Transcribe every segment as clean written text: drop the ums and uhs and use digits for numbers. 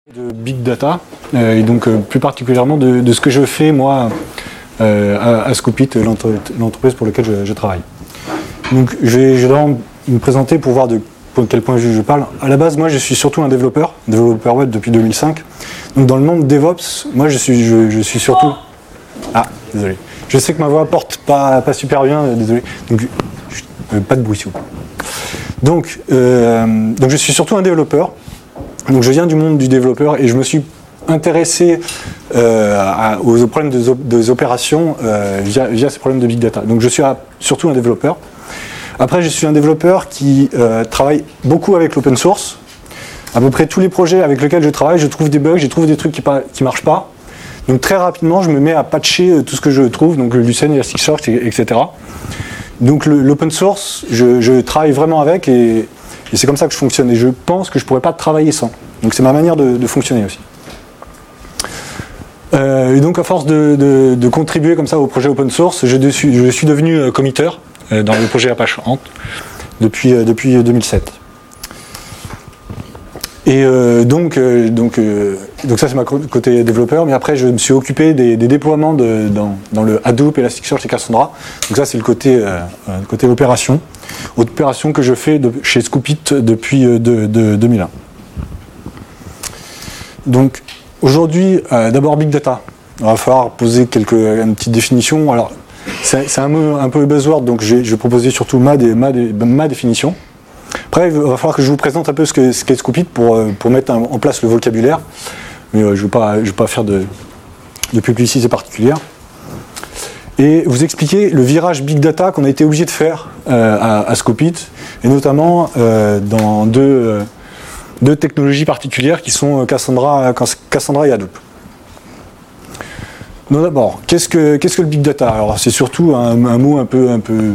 De big data, et donc plus particulièrement de ce que je fais moi à Scoopit, l'entreprise pour laquelle je travaille. Donc je vais vraiment me présenter pour voir de quel point de vue je parle. À la base, moi je suis surtout un développeur web depuis 2005. Donc dans le monde DevOps, moi je suis surtout... Ah, désolé. Je sais que ma voix porte pas super bien, désolé. Donc pas de bruit s'il vous plaît. Donc je suis surtout un développeur. Donc je viens du monde du développeur et je me suis intéressé aux problèmes des opérations via ces problèmes de big data. Donc je suis surtout un développeur. Après je suis un développeur qui travaille beaucoup avec l'open source. À peu près tous les projets avec lesquels je travaille, je trouve des bugs, je trouve des trucs qui ne marchent pas. Donc très rapidement je me mets à patcher tout ce que je trouve, donc le Lucene, Elasticsearch, etc. Donc l'open source, je travaille vraiment avec et c'est comme ça que je fonctionne. Et je pense que je ne pourrais pas travailler sans. Donc c'est ma manière de fonctionner aussi. Et donc à force de contribuer comme ça au projet open source, je suis devenu committeur dans le projet Apache Ant depuis 2007. Et donc ça c'est ma côté développeur, mais après je me suis occupé des déploiements dans le Hadoop, Elasticsearch et Cassandra. Donc ça c'est le côté opération que je fais chez Scoopit depuis 2001. Donc aujourd'hui, d'abord Big Data. Il va falloir poser une petite définition. Alors c'est un mot un peu buzzword, donc je vais proposer surtout ma définition. Après, il va falloir que je vous présente un peu ce qu'est Scoopit pour mettre en place le vocabulaire. Mais je ne vais pas faire de publicité particulière. Et vous expliquer le virage Big Data qu'on a été obligé de faire à Scoopit, et notamment dans deux technologies particulières qui sont Cassandra et Hadoop. Donc d'abord, qu'est-ce que le Big Data? Alors c'est surtout un mot un peu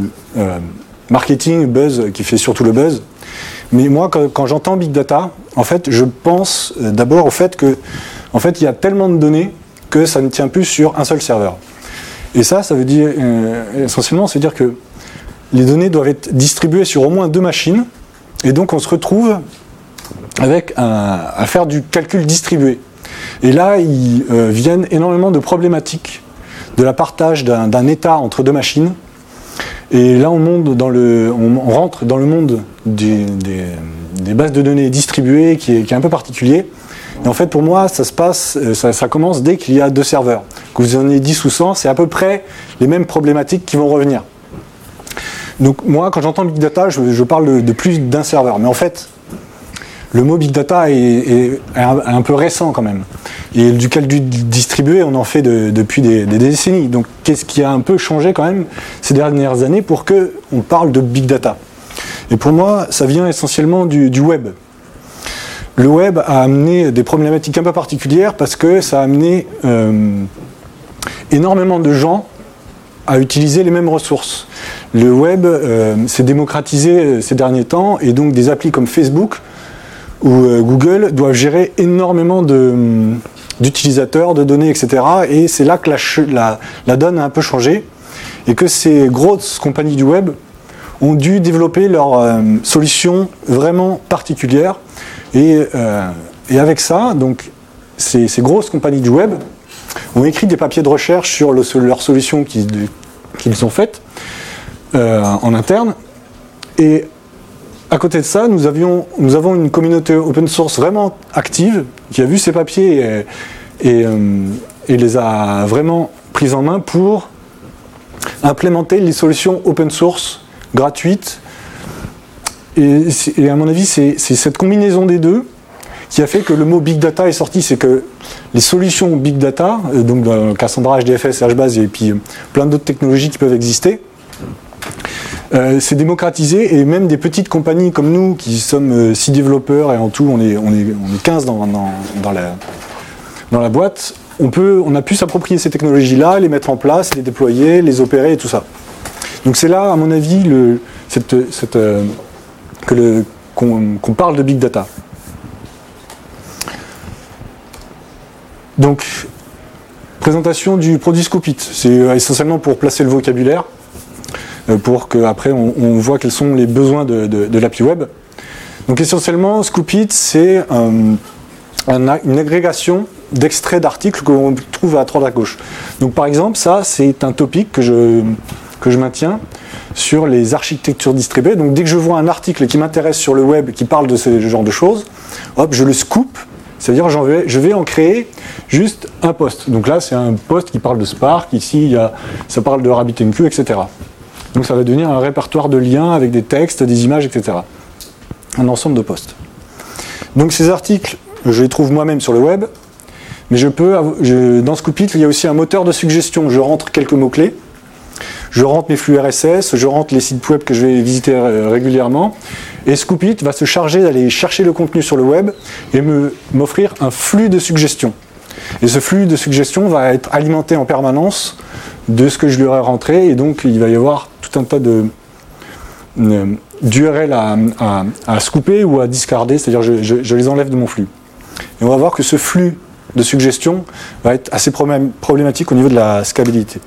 marketing, buzz, qui fait surtout le buzz. Mais moi, quand j'entends Big Data, en fait, je pense d'abord au fait que, en fait, il y a tellement de données que ça ne tient plus sur un seul serveur. Et ça veut dire, essentiellement, c'est dire que les données doivent être distribuées sur au moins 2 machines, et donc on se retrouve avec à faire du calcul distribué. Et là, il viennent énormément de problématiques de la partage d'un état entre 2 machines. Et là, on rentre dans le monde des bases de données distribuées qui est un peu particulier. Et en fait, pour moi, ça commence dès qu'il y a 2 serveurs. Que vous en ayez 10 ou 100, c'est à peu près les mêmes problématiques qui vont revenir. Donc moi, quand j'entends Big Data, je parle de plus d'un serveur. Mais en fait, le mot Big Data est un peu récent quand même. Et du calcul distribué, on en fait depuis des décennies. Donc qu'est-ce qui a un peu changé quand même ces dernières années pour qu'on parle de Big Data? Et pour moi, ça vient essentiellement du web. Le web a amené des problématiques un peu particulières parce que ça a amené énormément de gens à utiliser les mêmes ressources. Le web s'est démocratisé ces derniers temps et donc des applis comme Facebook ou Google doivent gérer énormément d'utilisateurs, de données, etc. Et c'est là que la donne a un peu changé et que ces grosses compagnies du web ont dû développer leurs solutions vraiment particulières. Et avec ça, donc, ces grosses compagnies du web ont écrit des papiers de recherche sur leurs solutions qu'ils ont faites en interne. Et à côté de ça, nous avons une communauté open source vraiment active qui a vu ces papiers et les a vraiment prises en main pour implémenter les solutions open source gratuites. Et à mon avis, c'est cette combinaison des deux qui a fait que le mot Big Data est sorti. C'est que les solutions Big Data, donc Cassandra, HDFS, HBase et puis plein d'autres technologies qui peuvent exister, c'est démocratisé et même des petites compagnies comme nous qui sommes 6 développeurs et en tout on est 15 dans la boîte, on a pu s'approprier ces technologies-là, les mettre en place, les déployer, les opérer et tout ça. Donc c'est là à mon avis qu'on parle de Big Data. Donc présentation du produit Scoopit, c'est essentiellement pour placer le vocabulaire. Pour qu'après on voit quels sont les besoins de l'appli web. Donc essentiellement, Scoopit, c'est une agrégation d'extraits d'articles qu'on trouve à droite à gauche. Donc par exemple, ça c'est un topic que je maintiens sur les architectures distribuées. Donc dès que je vois un article qui m'intéresse sur le web, qui parle de ce genre de choses, hop, je le scoop, c'est-à-dire je vais en créer juste un post. Donc là c'est un post qui parle de Spark, ici ça parle de RabbitMQ, etc. Donc ça va devenir un répertoire de liens avec des textes, des images, etc. Un ensemble de posts. Donc ces articles, je les trouve moi-même sur le web, mais dans Scoopit, il y a aussi un moteur de suggestion. Je rentre quelques mots-clés, je rentre mes flux RSS, je rentre les sites web que je vais visiter régulièrement, et Scoopit va se charger d'aller chercher le contenu sur le web et m'offrir un flux de suggestions. Et ce flux de suggestions va être alimenté en permanence de ce que je lui aurai rentré, et donc il va y avoir tout un tas d'URL à scooper ou à discarder, c'est-à-dire je les enlève de mon flux. Et on va voir que ce flux de suggestions va être assez problématique au niveau de la scalabilité.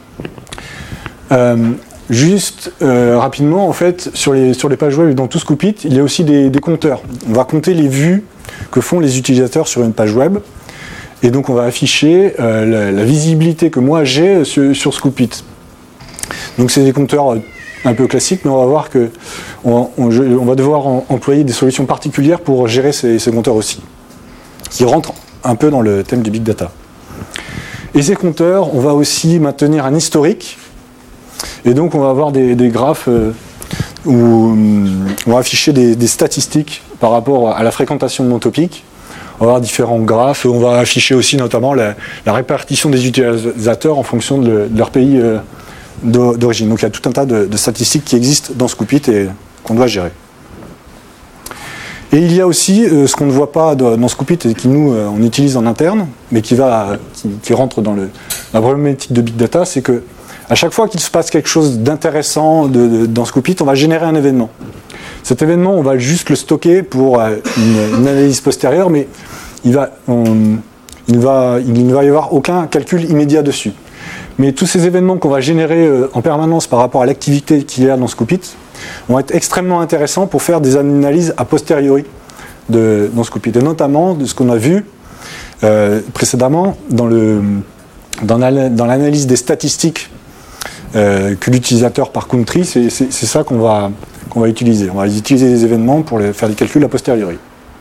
Rapidement, en fait, sur les pages web et dans tout Scoopit, il y a aussi des compteurs. On va compter les vues que font les utilisateurs sur une page web. Et donc on va afficher la visibilité que moi j'ai sur Scoopit. Donc c'est des compteurs un peu classiques, mais on va voir qu'on va devoir employer des solutions particulières pour gérer ces compteurs aussi, qui rentrent un peu dans le thème du Big Data. Et ces compteurs, on va aussi maintenir un historique, et donc on va avoir des graphes où on va afficher des statistiques par rapport à la fréquentation de mon topic. On va avoir différents graphes, et on va afficher aussi notamment la répartition des utilisateurs en fonction de leur pays d'origine. Donc il y a tout un tas de statistiques qui existent dans Scoopit et qu'on doit gérer. Et il y a aussi ce qu'on ne voit pas dans Scoopit et qui nous on utilise en interne, mais qui rentre dans la problématique de Big Data, c'est que à chaque fois qu'il se passe quelque chose d'intéressant dans Scoopit, on va générer un événement. Cet événement, on va juste le stocker pour une analyse postérieure, mais il ne va y avoir aucun calcul immédiat dessus. Mais tous ces événements qu'on va générer en permanence par rapport à l'activité qu'il y a dans Scoopit vont être extrêmement intéressants pour faire des analyses a posteriori dans Scoopit. Et notamment de ce qu'on a vu précédemment dans l'analyse des statistiques que l'utilisateur par country, c'est ça qu'on va utiliser. On va utiliser des événements pour faire des calculs a posteriori.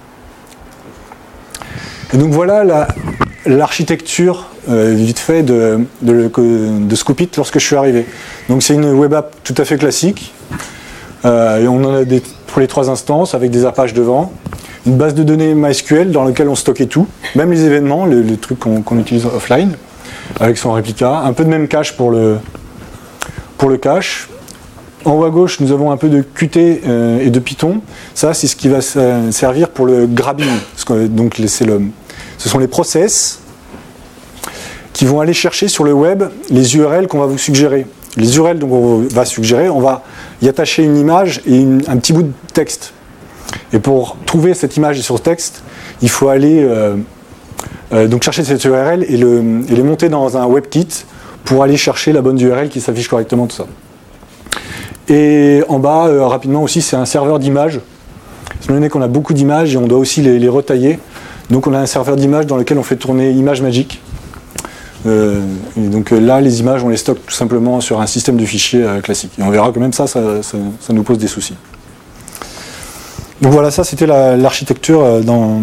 Et donc voilà l'architecture vite fait de Scoopit lorsque je suis arrivé. Donc c'est une web app tout à fait classique. Et on en a pour les 3 instances avec des Apache devant. Une base de données MySQL dans laquelle on stockait tout, même les événements, les trucs qu'on utilise offline, avec son réplica. Un peu de même cache pour le cache. En haut à gauche, nous avons un peu de Qt et de Python. Ça, c'est ce qui va servir pour le grabbing. Donc, ce sont les process qui vont aller chercher sur le web les URL qu'on va vous suggérer. Les URL qu'on va suggérer, on va y attacher une image et un petit bout de texte. Et pour trouver cette image et ce texte, il faut aller donc chercher cette URL et les monter dans un WebKit pour aller chercher la bonne URL qui s'affiche correctement, tout ça. Et en bas, rapidement aussi, c'est un serveur d'images. Étant donné qu'on a beaucoup d'images et on doit aussi les retailler, donc on a un serveur d'images dans lequel on fait tourner ImageMagick. Et donc là, les images, on les stocke tout simplement sur un système de fichiers classique. Et on verra que même ça nous pose des soucis. Donc voilà, ça c'était l'architecture dans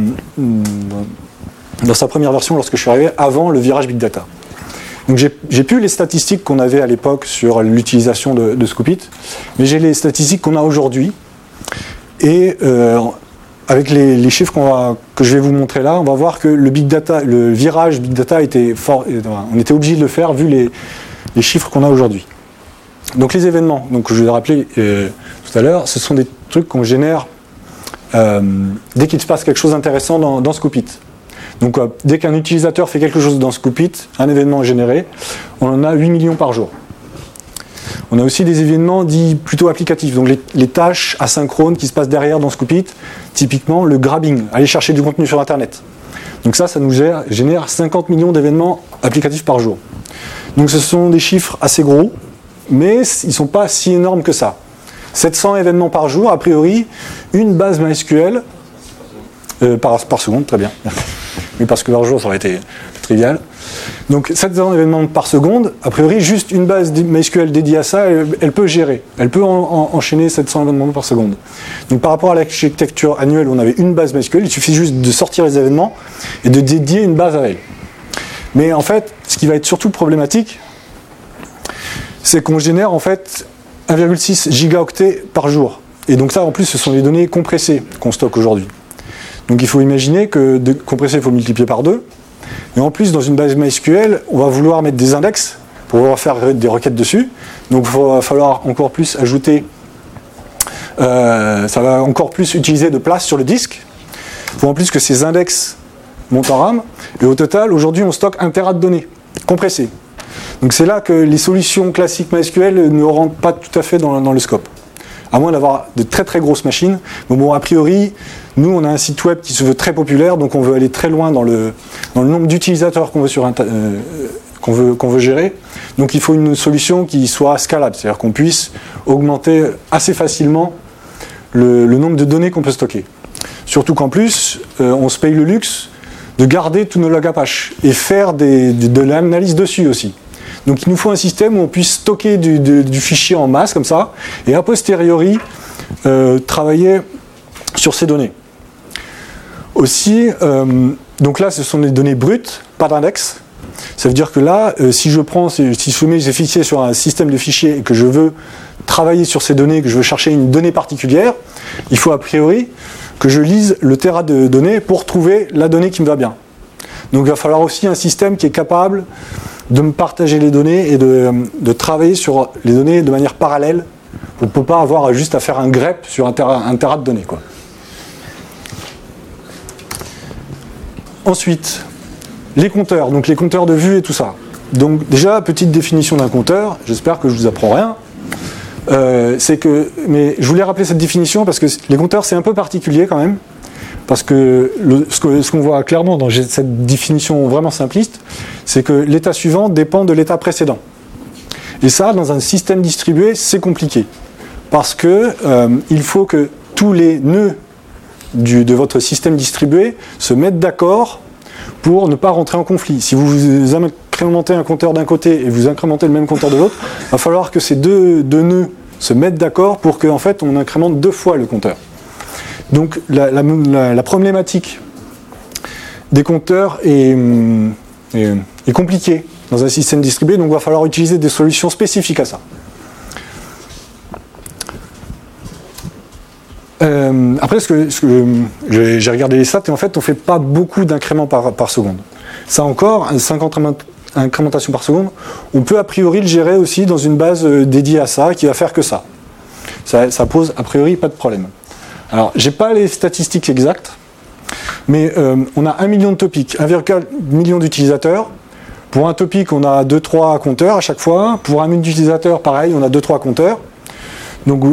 sa première version lorsque je suis arrivé, avant le virage Big Data. Donc j'ai plus les statistiques qu'on avait à l'époque sur l'utilisation de Scoopit, mais j'ai les statistiques qu'on a aujourd'hui. Et avec les chiffres que je vais vous montrer là, on va voir que le virage Big Data était fort. On était obligé de le faire vu les chiffres qu'on a aujourd'hui. Donc les événements, donc je vous ai rappelé tout à l'heure, ce sont des trucs qu'on génère dès qu'il se passe quelque chose d'intéressant dans Scoopit. Donc dès qu'un utilisateur fait quelque chose dans Scoopit, un événement est généré, on en a 8 millions par jour. On a aussi des événements dits plutôt applicatifs, donc les tâches asynchrones qui se passent derrière dans Scoopit, typiquement le grabbing, aller chercher du contenu sur Internet. Donc ça nous génère 50 millions d'événements applicatifs par jour. Donc ce sont des chiffres assez gros, mais ils ne sont pas si énormes que ça. 700 événements par jour, a priori, une base MySQL Par seconde, très bien. Mais parce que par jour, ça aurait été trivial. Donc 700 événements par seconde, a priori, juste une base MySQL dédiée à ça, elle peut gérer. Elle peut enchaîner 700 événements par seconde. Donc par rapport à l'architecture annuelle où on avait une base MySQL, il suffit juste de sortir les événements et de dédier une base à elle. Mais en fait, ce qui va être surtout problématique, c'est qu'on génère en fait 1,6 gigaoctets par jour. Et donc ça, en plus, ce sont les données compressées qu'on stocke aujourd'hui. Donc il faut imaginer que de compresser, il faut multiplier par 2. Et en plus, dans une base MySQL, on va vouloir mettre des index pour pouvoir faire des requêtes dessus. Donc il va falloir encore plus ajouter, ça va encore plus utiliser de place sur le disque. Il faut en plus que ces index montent en RAM. Et au total, aujourd'hui, on stocke 1 Tera de données compressées. Donc c'est là que les solutions classiques MySQL ne rentrent pas tout à fait dans le scope. À moins d'avoir de très très grosses machines. Mais bon, a priori, nous on a un site web qui se veut très populaire, donc on veut aller très loin dans le nombre d'utilisateurs qu'on veut gérer. Donc il faut une solution qui soit scalable, c'est-à-dire qu'on puisse augmenter assez facilement le nombre de données qu'on peut stocker. Surtout qu'en plus, on se paye le luxe de garder tous nos logs Apache et faire de l'analyse dessus aussi. Donc il nous faut un système où on puisse stocker du fichier en masse comme ça, et a posteriori travailler sur ces données. Aussi, donc là ce sont des données brutes, pas d'index. Ça veut dire que là, si je mets ces fichiers sur un système de fichiers et que je veux travailler sur ces données, que je veux chercher une donnée particulière, il faut a priori que je lise le Tera de données pour trouver la donnée qui me va bien. Donc il va falloir aussi un système qui est capable de me partager les données et de travailler sur les données de manière parallèle. On ne peut pas avoir juste à faire un grep sur un Tera de données, quoi. Ensuite, les compteurs, donc les compteurs de vue et tout ça. Donc déjà, petite définition d'un compteur, j'espère que je ne vous apprends rien. Mais je voulais rappeler cette définition parce que les compteurs c'est un peu particulier quand même. Parce que ce qu'on voit clairement dans cette définition vraiment simpliste, c'est que l'état suivant dépend de l'état précédent. Et ça, dans un système distribué, c'est compliqué. Parce que il faut que tous les nœuds de votre système distribué se mettent d'accord pour ne pas rentrer en conflit. Si vous incrémentez un compteur d'un côté et vous incrémentez le même compteur de l'autre, il va falloir que ces deux nœuds se mettent d'accord pour qu'en fait on incrémente 2 fois le compteur. Donc la problématique des compteurs est compliquée dans un système distribué, donc il va falloir utiliser des solutions spécifiques à ça. Après, j'ai regardé les stats et en fait on ne fait pas beaucoup d'incréments par seconde. Ça encore, 50 incrémentations par seconde, on peut a priori le gérer aussi dans une base dédiée à ça, qui va faire que ça. Ça pose a priori pas de problème. Alors, j'ai pas les statistiques exactes, mais on a 1 million de topics, 1,4 million d'utilisateurs. Pour un topic, on a 2-3 compteurs à chaque fois. Pour un million d'utilisateurs, pareil, on a 2-3 compteurs. Donc,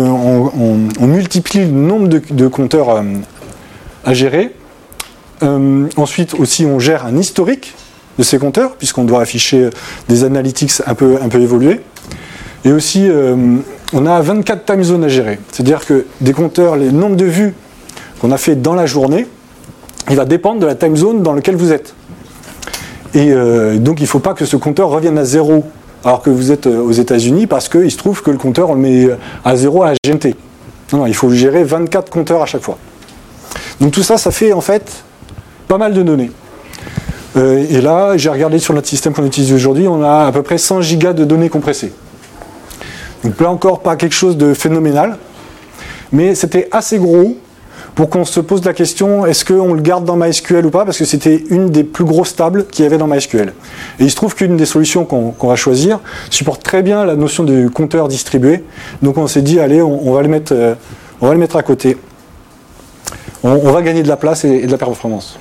on multiplie le nombre de compteurs à gérer. Ensuite, aussi, on gère un historique de ces compteurs, puisqu'on doit afficher des analytics un peu évolués. Et aussi, on a 24 time zones à gérer. C'est-à-dire que des compteurs, le nombre de vues qu'on a fait dans la journée, il va dépendre de la time zone dans laquelle vous êtes. Et donc, il ne faut pas que ce compteur revienne à 0 alors que vous êtes aux États-Unis, parce qu'il se trouve que le compteur, on le met à 0 à GMT. Non, il faut gérer 24 compteurs à chaque fois. Donc tout ça, ça fait en fait pas mal de données. Et là, j'ai regardé sur notre système qu'on utilise aujourd'hui, on a à peu près 100 gigas de données compressées. Donc là encore, pas quelque chose de phénoménal, mais c'était assez gros pour qu'on se pose la question, est-ce qu'on le garde dans MySQL ou pas, parce que c'était une des plus grosses tables qu'il y avait dans MySQL. Et il se trouve qu'une des solutions qu'on va choisir supporte très bien la notion de compteur distribué, donc on s'est dit, allez, on va le mettre à côté. On va gagner de la place et de la performance.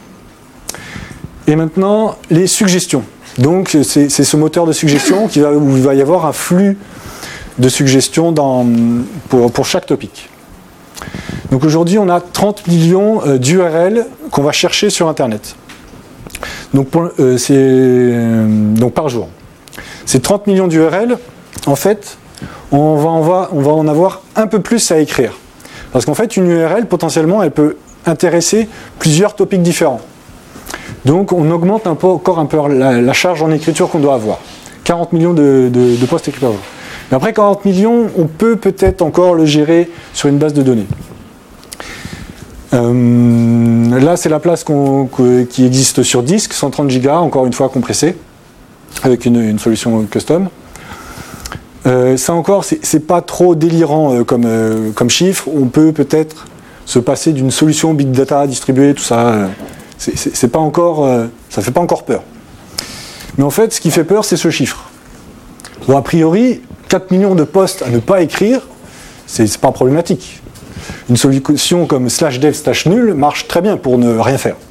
Et maintenant, les suggestions. Donc c'est ce moteur de suggestion où il va y avoir un flux de suggestions pour chaque topic. Donc aujourd'hui, on a 30 millions d'URL qu'on va chercher sur Internet. Donc, donc par jour. Ces 30 millions d'URL, en fait, on va en avoir un peu plus à écrire. Parce qu'en fait, une URL, potentiellement, elle peut intéresser plusieurs topics différents. Donc on augmente encore un peu la charge en écriture qu'on doit avoir. 40 millions de postes écrits par jour. Mais après 40 millions, on peut peut-être encore le gérer sur une base de données. Là, c'est la place qui existe sur disque, 130 Go, encore une fois compressé, avec une solution custom. Ça encore, c'est pas trop délirant comme chiffre. On peut peut-être se passer d'une solution big data distribuée, tout ça. C'est pas encore, ça fait pas encore peur. Mais en fait, ce qui fait peur, c'est ce chiffre. Bon, a priori, 4 millions de postes à ne pas écrire, c'est pas problématique. Une solution comme /dev/nul marche très bien pour ne rien faire.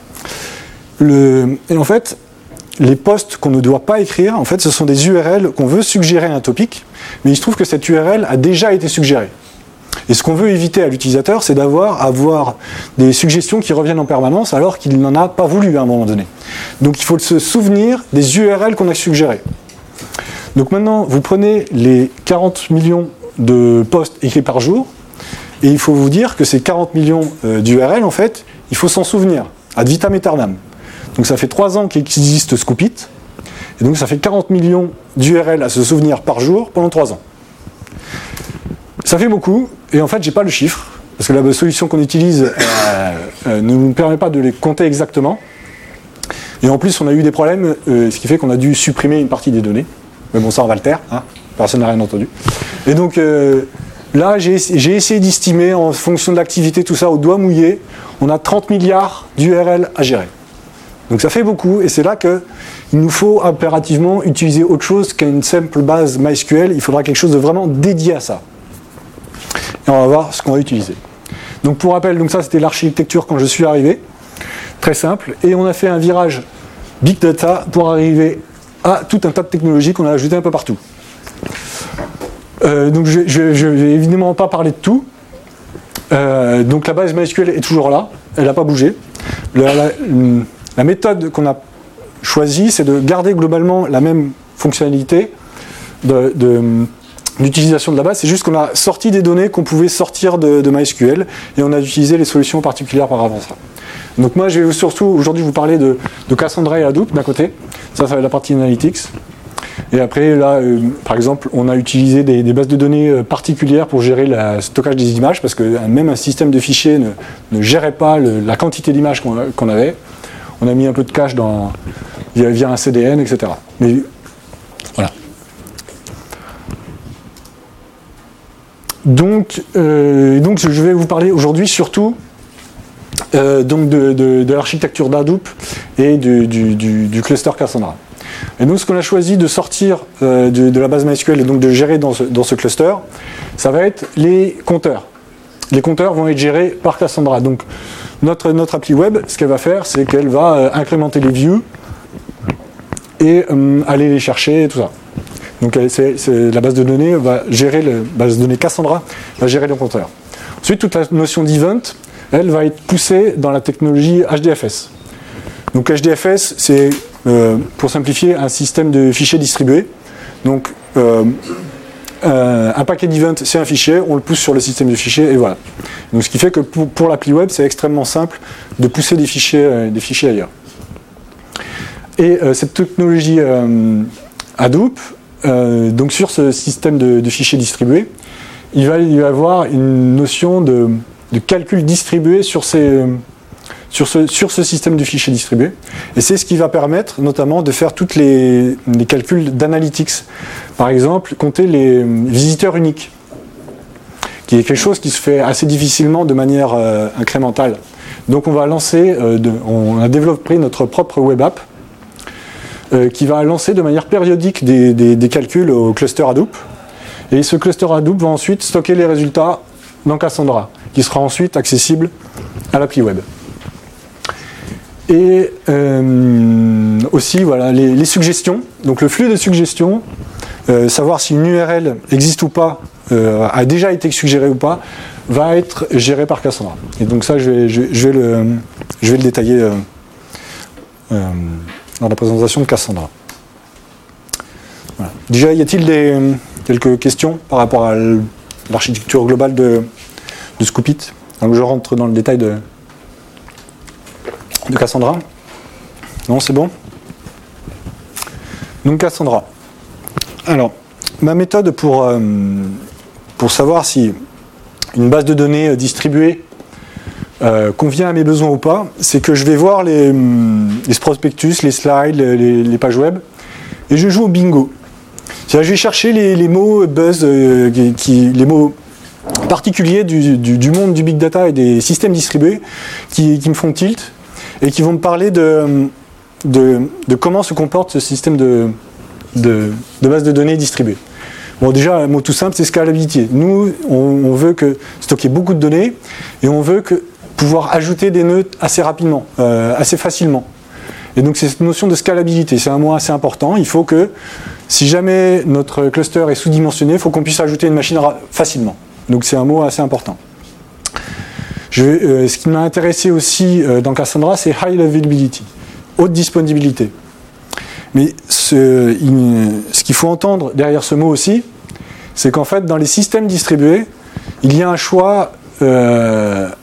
Et en fait, les postes qu'on ne doit pas écrire, en fait, ce sont des URL qu'on veut suggérer à un topic, mais il se trouve que cette URL a déjà été suggérée. Et ce qu'on veut éviter à l'utilisateur, c'est avoir des suggestions qui reviennent en permanence alors qu'il n'en a pas voulu à un moment donné. Donc il faut se souvenir des URL qu'on a suggérées. Donc maintenant, vous prenez les 40 millions de posts écrits par jour, et il faut vous dire que ces 40 millions d'URL, en fait, il faut s'en souvenir, ad vitam aeternam. Donc ça fait 3 ans qu'existe Scoopit, et donc ça fait 40 millions d'URL à se souvenir par jour pendant 3 ans. Ça fait beaucoup, et en fait, j'ai pas le chiffre, parce que la solution qu'on utilise ne nous permet pas de les compter exactement. Et en plus, on a eu des problèmes, ce qui fait qu'on a dû supprimer une partie des données. Mais bon, ça, on va le taire, hein, personne n'a rien entendu. Et donc, là, j'ai essayé d'estimer, en fonction de l'activité, tout ça, au doigt mouillé, on a 30 milliards d'URL à gérer. Donc ça fait beaucoup, et c'est là qu'il nous faut impérativement utiliser autre chose qu'une simple base MySQL. Il faudra quelque chose de vraiment dédié à ça. Et on va voir ce qu'on va utiliser. Donc pour rappel, donc ça c'était l'architecture quand je suis arrivé, très simple, et on a fait un virage Big Data pour arriver à tout un tas de technologies qu'on a ajoutées un peu partout. Donc je vais évidemment pas parler de tout. Donc la base MySQL est toujours là, elle n'a pas bougé. La méthode qu'on a choisie, c'est de garder globalement la même fonctionnalité d'utilisation de la base. C'est juste qu'on a sorti des données qu'on pouvait sortir de MySQL et on a utilisé les solutions particulières par rapport à ça. Donc moi, je vais surtout aujourd'hui vous parler de Cassandra et Hadoop d'un côté. Ça va être la partie analytics. Et après, là, par exemple, on a utilisé des bases de données particulières pour gérer le stockage des images, parce que même un système de fichiers ne gérait pas la quantité d'images qu'on avait. On a mis un peu de cache via un CDN, etc. Mais voilà. Donc je vais vous parler aujourd'hui surtout donc de l'architecture d'Hadoop et du cluster Cassandra. Et donc ce qu'on a choisi de sortir de la base MySQL et donc de gérer dans ce cluster, ça va être les compteurs. Les compteurs vont être gérés par Cassandra. Donc notre appli web, ce qu'elle va faire, c'est qu'elle va incrémenter les views et aller les chercher et tout ça. Donc la base de données va gérer la base de données Cassandra va gérer le compteur. Ensuite, toute la notion d'event, elle va être poussée dans la technologie HDFS. Donc HDFS, c'est pour simplifier un système de fichiers distribués. Donc un paquet d'events, c'est un fichier, on le pousse sur le système de fichiers et voilà. Donc ce qui fait que pour l'appli web, c'est extrêmement simple de pousser des fichiers ailleurs. Et cette technologie Hadoop, donc sur ce système de fichiers distribués, il va y avoir une notion de calcul distribué sur ce système de fichiers distribués. Et c'est ce qui va permettre notamment de faire tous les calculs d'analytics. Par exemple, compter les visiteurs uniques, qui est quelque chose qui se fait assez difficilement de manière incrémentale. Donc on va lancer, on a développé notre propre web app qui va lancer de manière périodique des calculs au cluster Hadoop. Et ce cluster Hadoop va ensuite stocker les résultats dans Cassandra, qui sera ensuite accessible à l'appli web. Et aussi, voilà, les suggestions. Donc le flux de suggestions, savoir si une URL existe ou pas, a déjà été suggérée ou pas, va être géré par Cassandra. Et donc ça, je vais le détailler dans la présentation de Cassandra. Voilà. Déjà, y a-t-il quelques questions par rapport à l'architecture globale de Scoopit? Donc je rentre dans le détail de Cassandra. Non, c'est bon. Donc Cassandra. Alors, ma méthode pour savoir si une base de données distribuée convient à mes besoins ou pas, c'est que je vais voir les prospectus, les slides, les pages web, et je joue au bingo. C'est-à-dire, je vais chercher les mots buzz, les mots particuliers du monde du big data et des systèmes distribués qui me font tilt et qui vont me parler de comment se comporte ce système de base de données distribuée. Bon, déjà, un mot tout simple, c'est scalabilité. Nous, on veut stocker beaucoup de données et on veut pouvoir ajouter des nœuds assez rapidement, assez facilement. Et donc, c'est cette notion de scalabilité. C'est un mot assez important. Il faut que, si jamais notre cluster est sous-dimensionné, il faut qu'on puisse ajouter une machine facilement. Donc, c'est un mot assez important. Ce qui m'a intéressé aussi dans Cassandra, c'est high availability, haute disponibilité. Mais ce qu'il faut entendre derrière ce mot aussi, c'est qu'en fait, dans les systèmes distribués, il y a un choix à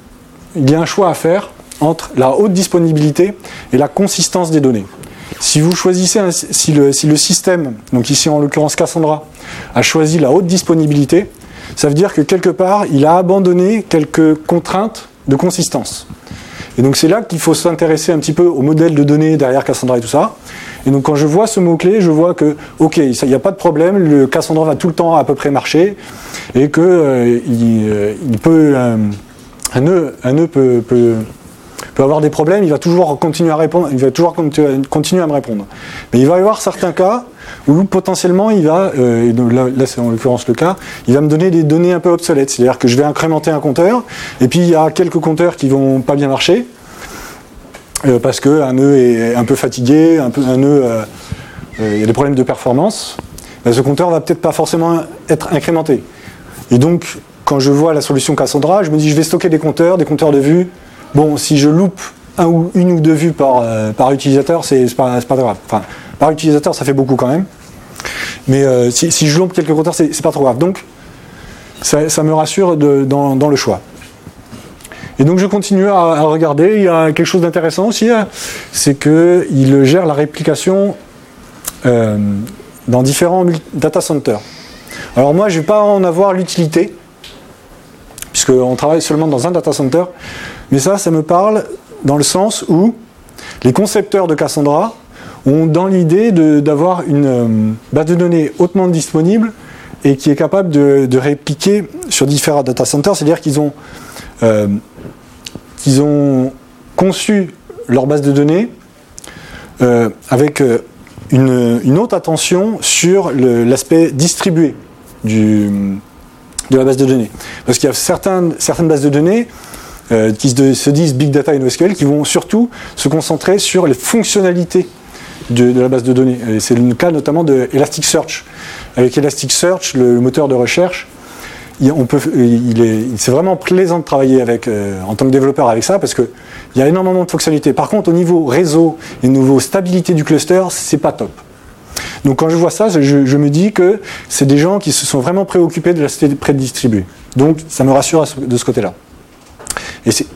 faire entre la haute disponibilité et la consistance des données. Si vous choisissez, si le système, donc ici en l'occurrence Cassandra, a choisi la haute disponibilité, ça veut dire que quelque part, il a abandonné quelques contraintes de consistance. Et donc c'est là qu'il faut s'intéresser un petit peu au modèle de données derrière Cassandra et tout ça. Et donc quand je vois ce mot-clé, je vois que, ok, il n'y a pas de problème, le Cassandra va tout le temps à peu près marcher, et que il peut, un nœud peut avoir des problèmes, il va toujours continuer à répondre, il va toujours continuer à me répondre. Mais il va y avoir certains cas où potentiellement il va, et donc là c'est en l'occurrence le cas, il va me donner des données un peu obsolètes, c'est-à-dire que je vais incrémenter un compteur, et puis il y a quelques compteurs qui vont pas bien marcher, parce qu'un nœud est un peu fatigué, il y a des problèmes de performance, ce compteur va peut-être pas forcément être incrémenté. Et donc, quand je vois la solution Cassandra, je me dis je vais stocker des compteurs de vue. Bon, si je loupe une ou deux vues par utilisateur, c'est pas grave. Enfin, par utilisateur, ça fait beaucoup quand même. Mais si je loupe quelques compteurs, c'est pas trop grave. Donc, ça me rassure dans le choix. Et donc, je continue à regarder. Il y a quelque chose d'intéressant aussi, c'est qu'il gère la réplication dans différents data centers. Alors moi, je ne vais pas en avoir l'utilité, puisqu'on travaille seulement dans un data center, mais ça me parle dans le sens où les concepteurs de Cassandra ont dans l'idée d'avoir une base de données hautement disponible et qui est capable de répliquer sur différents data centers, c'est-à-dire qu'ils ont conçu leur base de données avec une haute attention sur l'aspect distribué de la base de données. Parce qu'il y a certaines bases de données qui se disent Big Data et NoSQL qui vont surtout se concentrer sur les fonctionnalités de la base de données. Et c'est le cas notamment de Elasticsearch. Avec Elasticsearch, le moteur de recherche, c'est vraiment plaisant de travailler en tant que développeur avec ça parce qu'il y a énormément de fonctionnalités. Par contre, au niveau réseau et au niveau stabilité du cluster, c'est pas top. Donc quand je vois ça, je me dis que c'est des gens qui se sont vraiment préoccupés de l'aspect prédistribué. Donc ça me rassure de ce côté-là. Et c'est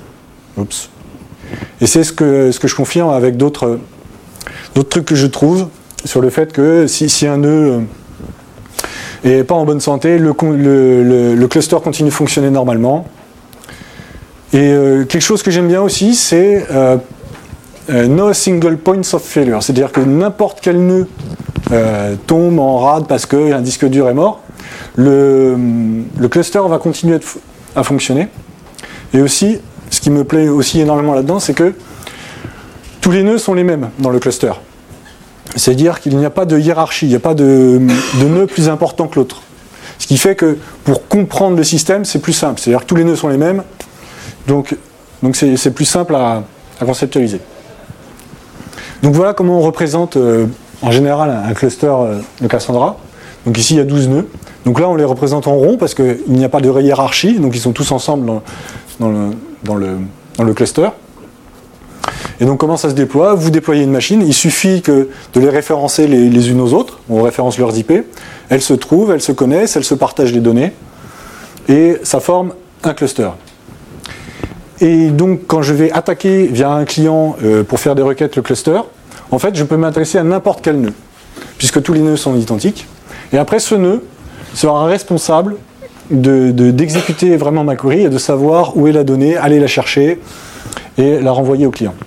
ce que je confirme avec d'autres trucs que je trouve sur le fait que si un nœud n'est pas en bonne santé, le cluster continue de fonctionner normalement. Et quelque chose que j'aime bien aussi, c'est no single points of failure. C'est-à-dire que n'importe quel nœud tombe en rade parce qu'un disque dur est mort, le cluster va continuer à fonctionner. Et aussi, ce qui me plaît aussi énormément là-dedans, c'est que tous les nœuds sont les mêmes dans le cluster. C'est-à-dire qu'il n'y a pas de hiérarchie, il n'y a pas de nœud plus important que l'autre. Ce qui fait que pour comprendre le système, c'est plus simple. C'est-à-dire que tous les nœuds sont les mêmes, donc c'est plus simple à conceptualiser. Donc voilà comment on représente en général un cluster de Cassandra. Donc ici il y a 12 nœuds. Donc là on les représente en rond parce qu'il n'y a pas de hiérarchie, donc ils sont tous ensemble dans le cluster. Et donc comment ça se déploie? Vous déployez une machine, il suffit de les référencer les unes aux autres, on référence leurs IP, elles se trouvent, elles se connaissent, elles se partagent les données, et ça forme un cluster. Et donc, quand je vais attaquer via un client pour faire des requêtes le cluster, en fait, je peux m'adresser à n'importe quel nœud, puisque tous les nœuds sont identiques. Et après, ce nœud sera responsable d'exécuter vraiment ma query et de savoir où est la donnée, aller la chercher et la renvoyer au client.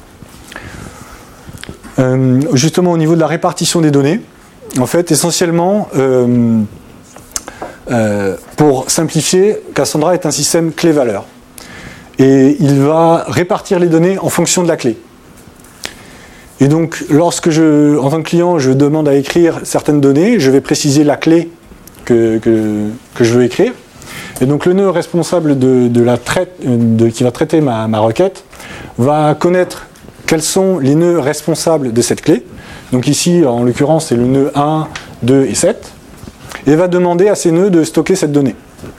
Justement, au niveau de la répartition des données, en fait, essentiellement, pour simplifier, Cassandra est un système clé-valeur. Et il va répartir les données en fonction de la clé. Et donc, lorsque en tant que client, je demande à écrire certaines données, je vais préciser la clé que je veux écrire. Et donc, le nœud responsable qui va traiter ma requête va connaître quels sont les nœuds responsables de cette clé. Donc ici, en l'occurrence, c'est le nœud 1, 2 et 7. Et va demander à ces nœuds de stocker cette donnée.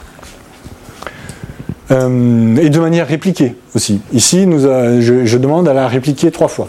Et de manière répliquée aussi. Ici, je demande à la répliquer 3 fois.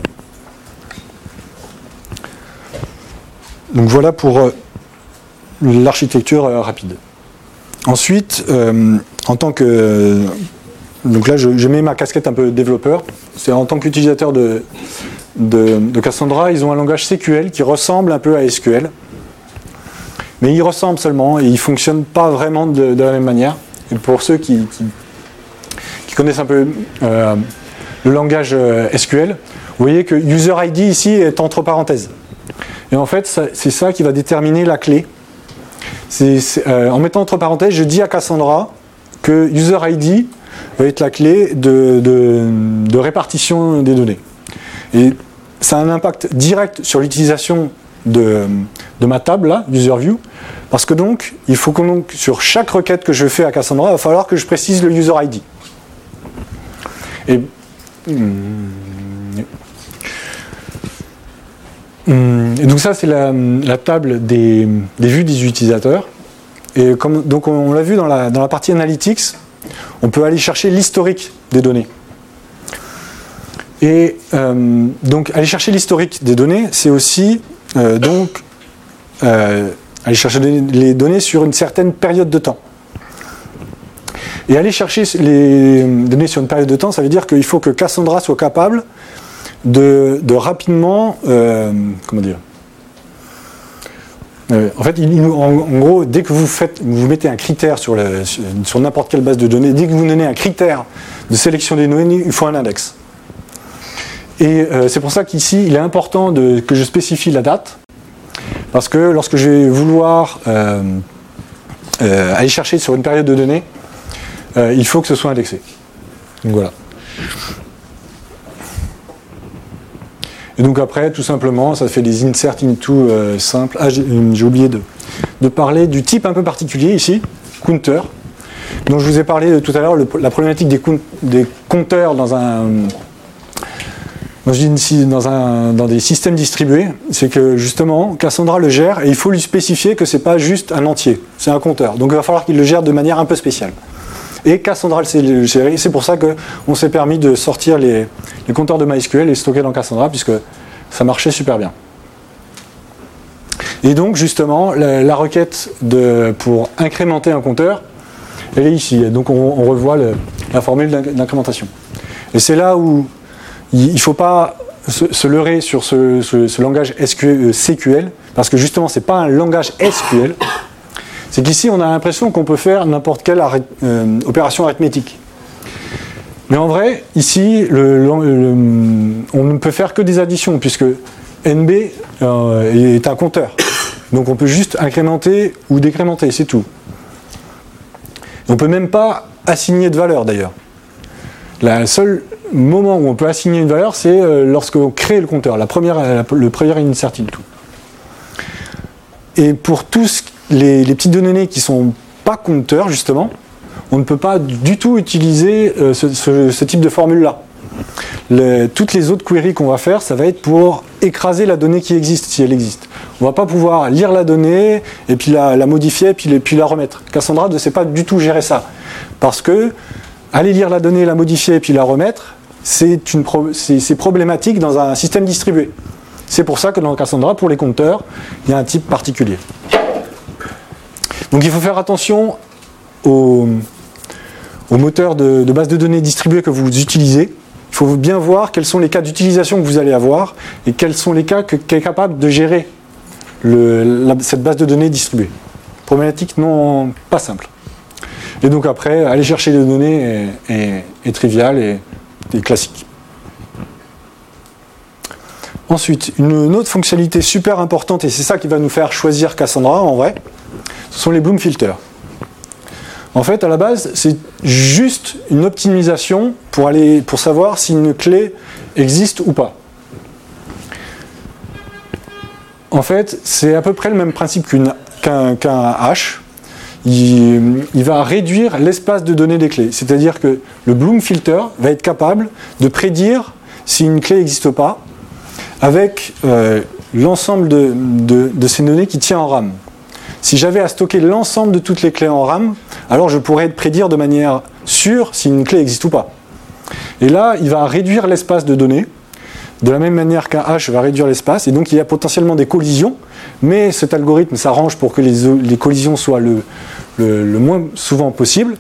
Donc voilà pour l'architecture rapide. Ensuite, en tant que... donc là, je mets ma casquette un peu développeur. C'est en tant qu'utilisateur de Cassandra, ils ont un langage SQL qui ressemble un peu à SQL. Mais il ressemble seulement et il ne fonctionne pas vraiment de la même manière. Et pour ceux qui connaissent un peu le langage SQL, vous voyez que user ID ici est entre parenthèses. Et en fait, c'est ça qui va déterminer la clé. En mettant entre parenthèses, je dis à Cassandra que user ID va être la clé de répartition des données. Et ça a un impact direct sur l'utilisation de ma table, là, UserView, parce que donc, il faut que sur chaque requête que je fais à Cassandra, il va falloir que je précise le user ID. Et donc ça, c'est la table des vues des utilisateurs. Et donc on l'a vu dans la partie Analytics, on peut aller chercher l'historique des données. Et donc aller chercher l'historique des données, c'est aussi aller chercher les données sur une certaine période de temps. Et aller chercher les données sur une période de temps, ça veut dire qu'il faut que Cassandra soit capable de rapidement, comment dire, en fait, en gros, dès que vous mettez un critère sur n'importe quelle base de données, dès que vous donnez un critère de sélection des données, il faut un index. Et c'est pour ça qu'ici, il est important que je spécifie la date, parce que lorsque je vais vouloir aller chercher sur une période de données, il faut que ce soit indexé. Donc voilà. Et donc après, tout simplement, ça fait des insert into simples. Ah, j'ai oublié de parler du type un peu particulier ici, counter, dont je vous ai parlé tout à l'heure, la problématique des compteurs dans des systèmes distribués, c'est que justement, Cassandra le gère et il faut lui spécifier que c'est pas juste un entier, c'est un compteur. Donc il va falloir qu'il le gère de manière un peu spéciale. Et Cassandra le sait le gérer, c'est pour ça qu'on s'est permis de sortir les compteurs de MySQL et les stocker dans Cassandra, puisque ça marchait super bien. Et donc justement, la requête pour incrémenter un compteur, elle est ici. Donc on revoit la formule d'incrémentation. Et c'est là où il ne faut pas se leurrer sur ce langage CQL, parce que justement, ce n'est pas un langage SQL. C'est qu'ici, on a l'impression qu'on peut faire n'importe quelle opération arithmétique. Mais en vrai, ici, on ne peut faire que des additions, puisque NB est un compteur. Donc on peut juste incrémenter ou décrémenter, c'est tout. On ne peut même pas assigner de valeur, d'ailleurs. Le seul moment où on peut assigner une valeur, c'est lorsqu'on crée le compteur, le premier insert into. Et pour tous les petites données qui ne sont pas compteurs, justement, on ne peut pas du tout utiliser ce type de formule-là. Toutes les autres queries qu'on va faire, ça va être pour écraser la donnée qui existe, si elle existe. On ne va pas pouvoir lire la donnée, et puis la modifier, et puis la remettre. Cassandra ne sait pas du tout gérer ça. Parce que aller lire la donnée, la modifier, et puis la remettre, c'est problématique dans un système distribué. C'est pour ça que dans Cassandra, pour les compteurs, il y a un type particulier. Donc il faut faire attention aux au moteur de base de données distribuée que vous utilisez, il faut bien voir quels sont les cas d'utilisation que vous allez avoir et quels sont les cas qu'est capable de gérer cette base de données distribuée. Problématique non pas simple. Et donc après, aller chercher les données est trivial et classique. Ensuite, une autre fonctionnalité super importante, et c'est ça qui va nous faire choisir Cassandra en vrai, ce sont les Bloom filters. En fait, à la base, c'est juste une optimisation pour savoir si une clé existe ou pas. En fait, c'est à peu près le même principe qu'un hash. Il va réduire l'espace de données des clés. C'est-à-dire que le Bloom filter va être capable de prédire si une clé n'existe pas avec l'ensemble de ces données qui tient en RAM. Si j'avais à stocker l'ensemble de toutes les clés en RAM, alors je pourrais prédire de manière sûre si une clé existe ou pas. Et là, il va réduire l'espace de données, de la même manière qu'un hash va réduire l'espace, et donc il y a potentiellement des collisions, mais cet algorithme s'arrange pour que les collisions soient le moins souvent possible.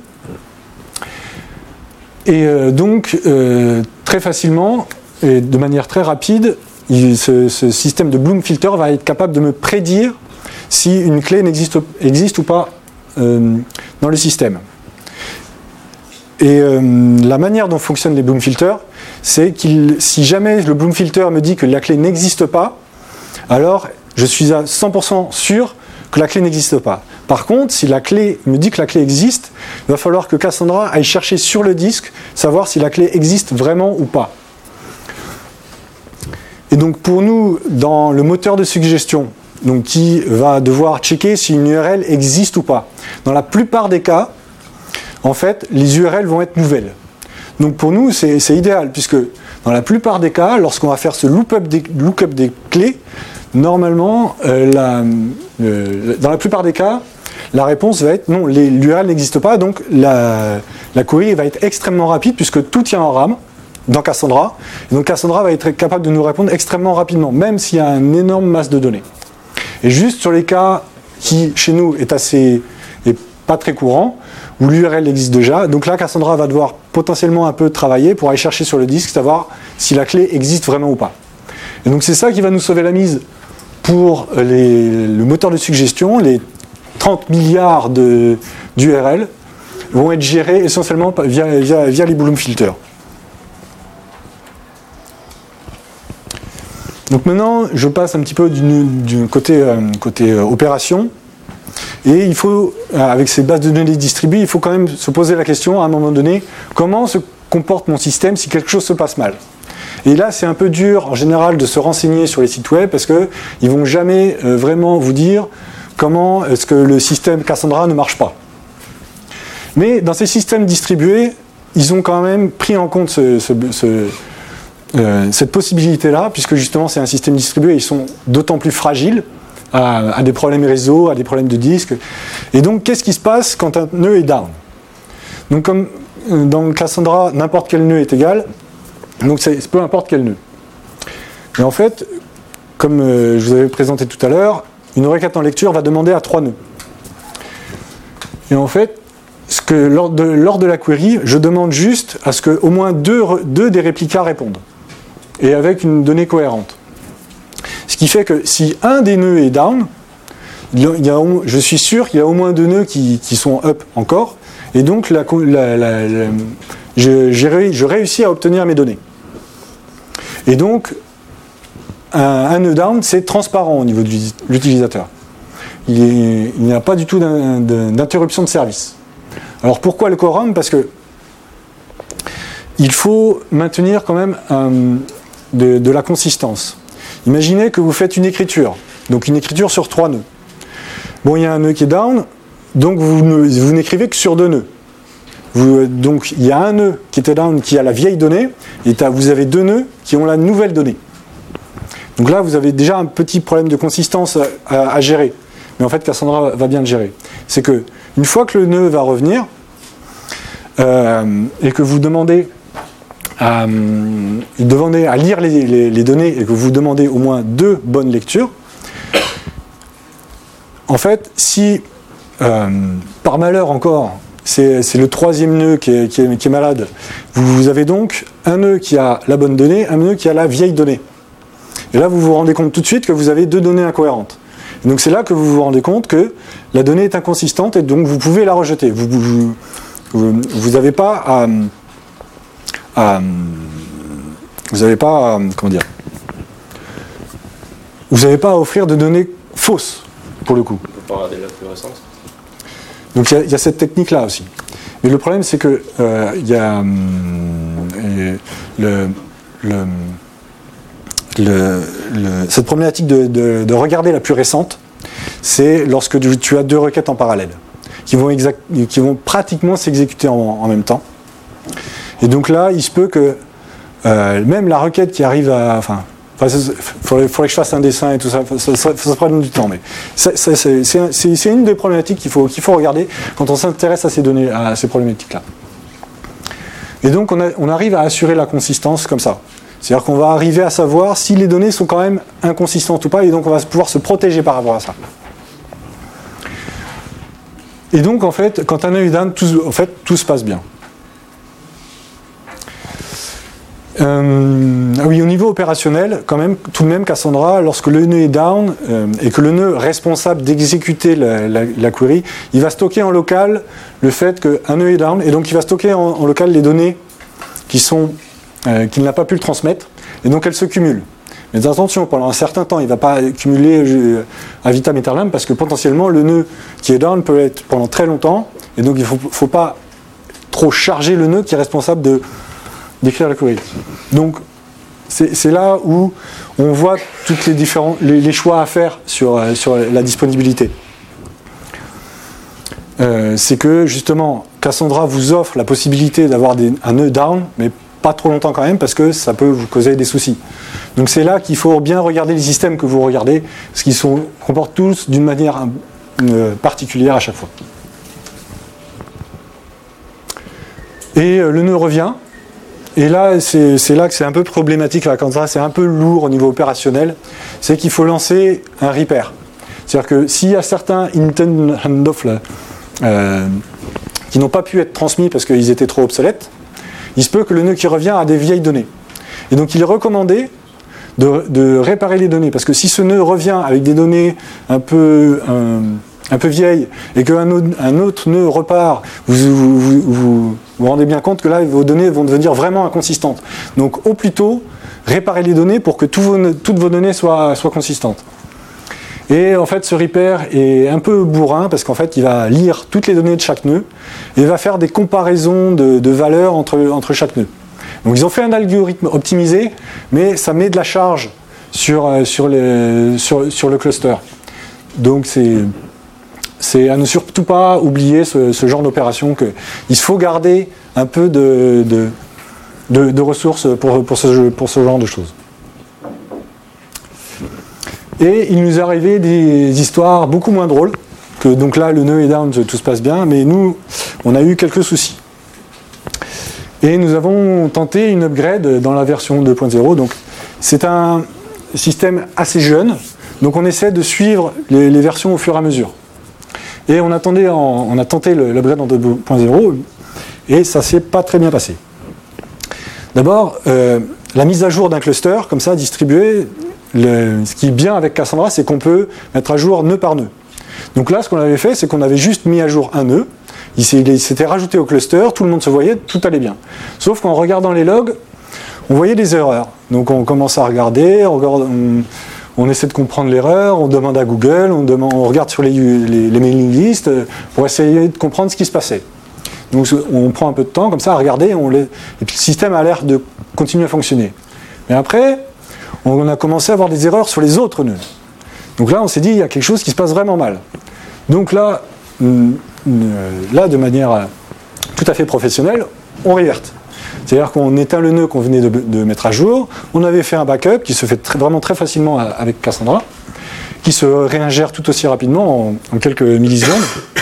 Et donc, très facilement, et de manière très rapide, ce système de Bloom filter va être capable de me prédire si une clé existe ou pas dans le système. Et la manière dont fonctionnent les Bloom filters, c'est si jamais le Bloom filter me dit que la clé n'existe pas, alors je suis à 100% sûr que la clé n'existe pas. Par contre, si la clé me dit que la clé existe, il va falloir que Cassandra aille chercher sur le disque, savoir si la clé existe vraiment ou pas. Et donc pour nous, dans le moteur de suggestion, donc qui va devoir checker si une URL existe ou pas, dans la plupart des cas, en fait, les URL vont être nouvelles. Donc pour nous, c'est idéal, puisque dans la plupart des cas, lorsqu'on va faire ce lookup des clés, normalement, dans la plupart des cas, la réponse va être non, l'URL n'existe pas, donc la query va être extrêmement rapide, puisque tout tient en RAM dans Cassandra. Et donc Cassandra va être capable de nous répondre extrêmement rapidement, même s'il y a une énorme masse de données. Et juste sur les cas qui, chez nous, est pas très courant, où l'URL existe déjà, donc là, Cassandra va devoir potentiellement un peu travailler pour aller chercher sur le disque, savoir si la clé existe vraiment ou pas. Et donc c'est ça qui va nous sauver la mise pour le moteur de suggestion. Les 30 milliards d'URL vont être gérés essentiellement via les Bloom filters. Donc maintenant, je passe un petit peu du côté opération. Et il faut, avec ces bases de données distribuées, il faut quand même se poser la question, à un moment donné, comment se comporte mon système si quelque chose se passe mal. Et là, c'est un peu dur, en général, de se renseigner sur les sites web, parce qu'ils ne vont jamais vraiment vous dire comment est-ce que le système Cassandra ne marche pas. Mais dans ces systèmes distribués, ils ont quand même pris en compte cette possibilité-là, puisque justement c'est un système distribué, ils sont d'autant plus fragiles à des problèmes réseau, à des problèmes de disque. Et donc, qu'est-ce qui se passe quand un nœud est down? Donc, comme dans Cassandra, n'importe quel nœud est égal, donc c'est peu importe quel nœud. Et en fait, comme je vous avais présenté tout à l'heure, une requête en lecture va demander à 3 nœuds. Et en fait, lors de la query, je demande juste à ce qu'au moins deux des réplicas répondent, et avec une donnée cohérente. Ce qui fait que si un des nœuds est down, je suis sûr qu'il y a au moins 2 nœuds qui sont up encore, et donc je réussis à obtenir mes données. Et donc, un nœud down, c'est transparent au niveau de l'utilisateur. Il n'y a pas du tout d'interruption de service. Alors pourquoi le quorum? Parce que il faut maintenir quand même de la consistance. Imaginez que vous faites une écriture, donc une écriture sur 3 nœuds. Bon, il y a un nœud qui est down, donc vous n'écrivez que sur 2 nœuds. Donc il y a un nœud qui était down, qui a la vieille donnée, et vous avez 2 nœuds qui ont la nouvelle donnée. Donc là, vous avez déjà un petit problème de consistance à gérer. Mais en fait, Cassandra va bien le gérer. C'est que une fois que le nœud va revenir, et que vous demandez à lire les données, et que vous demandez au moins 2 bonnes lectures, en fait, si par malheur encore, c'est le troisième nœud qui est malade. Vous avez donc un nœud qui a la bonne donnée, un nœud qui a la vieille donnée. Et là, vous vous rendez compte tout de suite que vous avez deux données incohérentes. Et donc c'est là que vous vous rendez compte que la donnée est inconsistante et donc vous pouvez la rejeter. Vous n'avez pas vous n'avez pas à offrir de données fausses, pour le coup. On peut pas regarder la plus récente. Donc il y a cette technique-là aussi. Mais le problème, c'est que il y a cette problématique de regarder la plus récente, c'est lorsque tu as deux requêtes en parallèle, qui vont pratiquement s'exécuter en même temps. Et donc là, il se peut que même la requête qui arrive à... faudrait que je fasse un dessin et tout ça, ça prend du temps, mais c'est une des problématiques qu'il faut regarder quand on s'intéresse à ces données, à ces problématiques-là. Et donc on arrive à assurer la consistance comme ça. C'est-à-dire qu'on va arriver à savoir si les données sont quand même inconsistantes ou pas, et donc on va pouvoir se protéger par rapport à ça. Et donc en fait, quand un nœud est down, tout se passe bien. Oui, au niveau opérationnel, quand même, tout de même, Cassandra, lorsque le nœud est down et que le nœud responsable d'exécuter la query, il va stocker en local le fait qu'un nœud est down, et donc il va stocker en local les données qu'il n'a pas pu le transmettre, et donc elles se cumulent. Mais attention, pendant un certain temps, il ne va pas cumuler à vitam aeternam, parce que potentiellement, le nœud qui est down peut être pendant très longtemps, et donc il ne faut pas trop charger le nœud qui est responsable d'écrire la query. Donc, c'est là où on voit tous les choix à faire sur la disponibilité. C'est que, justement, Cassandra vous offre la possibilité d'avoir un nœud down, mais pas trop longtemps quand même, parce que ça peut vous causer des soucis. Donc c'est là qu'il faut bien regarder les systèmes que vous regardez, parce qu'ils se comportent tous d'une manière particulière à chaque fois. Et le nœud revient. Et là, c'est là que c'est un peu problématique la Cassandra, c'est un peu lourd au niveau opérationnel, c'est qu'il faut lancer un repair. C'est-à-dire que s'il y a certains intent handoff qui n'ont pas pu être transmis parce qu'ils étaient trop obsolètes, il se peut que le nœud qui revient a des vieilles données. Et donc il est recommandé de réparer les données, parce que si ce nœud revient avec des données un peu vieilles et qu'un autre nœud repart, vous rendez bien compte que là, vos données vont devenir vraiment inconsistantes. Donc, au plus tôt, réparez les données pour que toutes vos données soient consistantes. Et en fait, ce repair est un peu bourrin, parce qu'en fait, il va lire toutes les données de chaque nœud et va faire des comparaisons de valeurs entre chaque nœud. Donc, ils ont fait un algorithme optimisé, mais ça met de la charge sur le cluster. Donc, c'est à ne surtout pas oublier ce genre d'opération, qu'il faut garder un peu de ressources pour ce genre de choses. Et il nous est arrivé des histoires beaucoup moins drôles, que donc là le nœud est down, tout se passe bien, mais nous on a eu quelques soucis. Et nous avons tenté une upgrade dans la version 2.0, donc c'est un système assez jeune, donc on essaie de suivre les versions au fur et à mesure. Et on a tenté l'upgrade en 2.0 et ça s'est pas très bien passé. D'abord, la mise à jour d'un cluster, comme ça, distribué, ce qui est bien avec Cassandra, c'est qu'on peut mettre à jour nœud par nœud. Donc là, ce qu'on avait fait, c'est qu'on avait juste mis à jour un nœud, il s'était rajouté au cluster, tout le monde se voyait, tout allait bien. Sauf qu'en regardant les logs, on voyait des erreurs. Donc on commence à regarder, on essaie de comprendre l'erreur, on demande à Google, on regarde sur les mailing lists pour essayer de comprendre ce qui se passait. Donc on prend un peu de temps comme ça à regarder, et puis le système a l'air de continuer à fonctionner. Mais après, on a commencé à avoir des erreurs sur les autres nœuds. Donc là, on s'est dit, il y a quelque chose qui se passe vraiment mal. Donc là, de manière tout à fait professionnelle, on reverte. C'est-à-dire qu'on éteint le nœud qu'on venait de mettre à jour, on avait fait un backup qui se fait vraiment très facilement avec Cassandra, qui se réingère tout aussi rapidement en quelques millisecondes.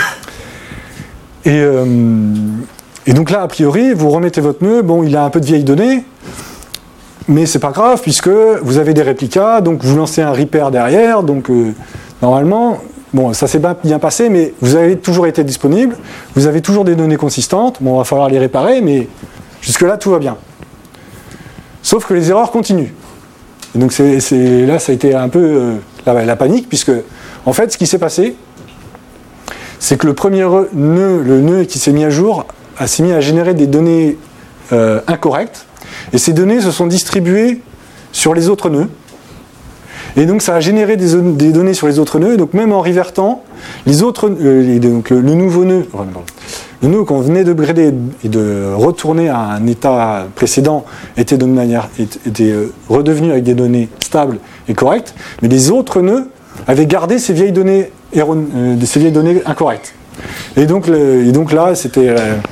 Et donc là, a priori, vous remettez votre nœud, bon, il a un peu de vieilles données, mais c'est pas grave, puisque vous avez des réplicas, donc vous lancez un repair derrière, donc normalement, bon, ça s'est bien passé, mais vous avez toujours été disponible, vous avez toujours des données consistantes, bon, il va falloir les réparer, mais jusque-là, tout va bien. Sauf que les erreurs continuent. Et donc là, ça a été un peu la panique, puisque, en fait, ce qui s'est passé, c'est que le premier nœud, le nœud qui s'est mis à jour, s'est mis à générer des données incorrectes, et ces données se sont distribuées sur les autres nœuds. Et donc ça a généré des données sur les autres nœuds, et donc même en revertant, les autres, donc le nouveau nœud, le nœud qu'on venait d'upgrader et de retourner à un état précédent était redevenu avec des données stables et correctes, mais les autres nœuds avaient gardé ces vieilles données incorrectes. Et donc là, c'est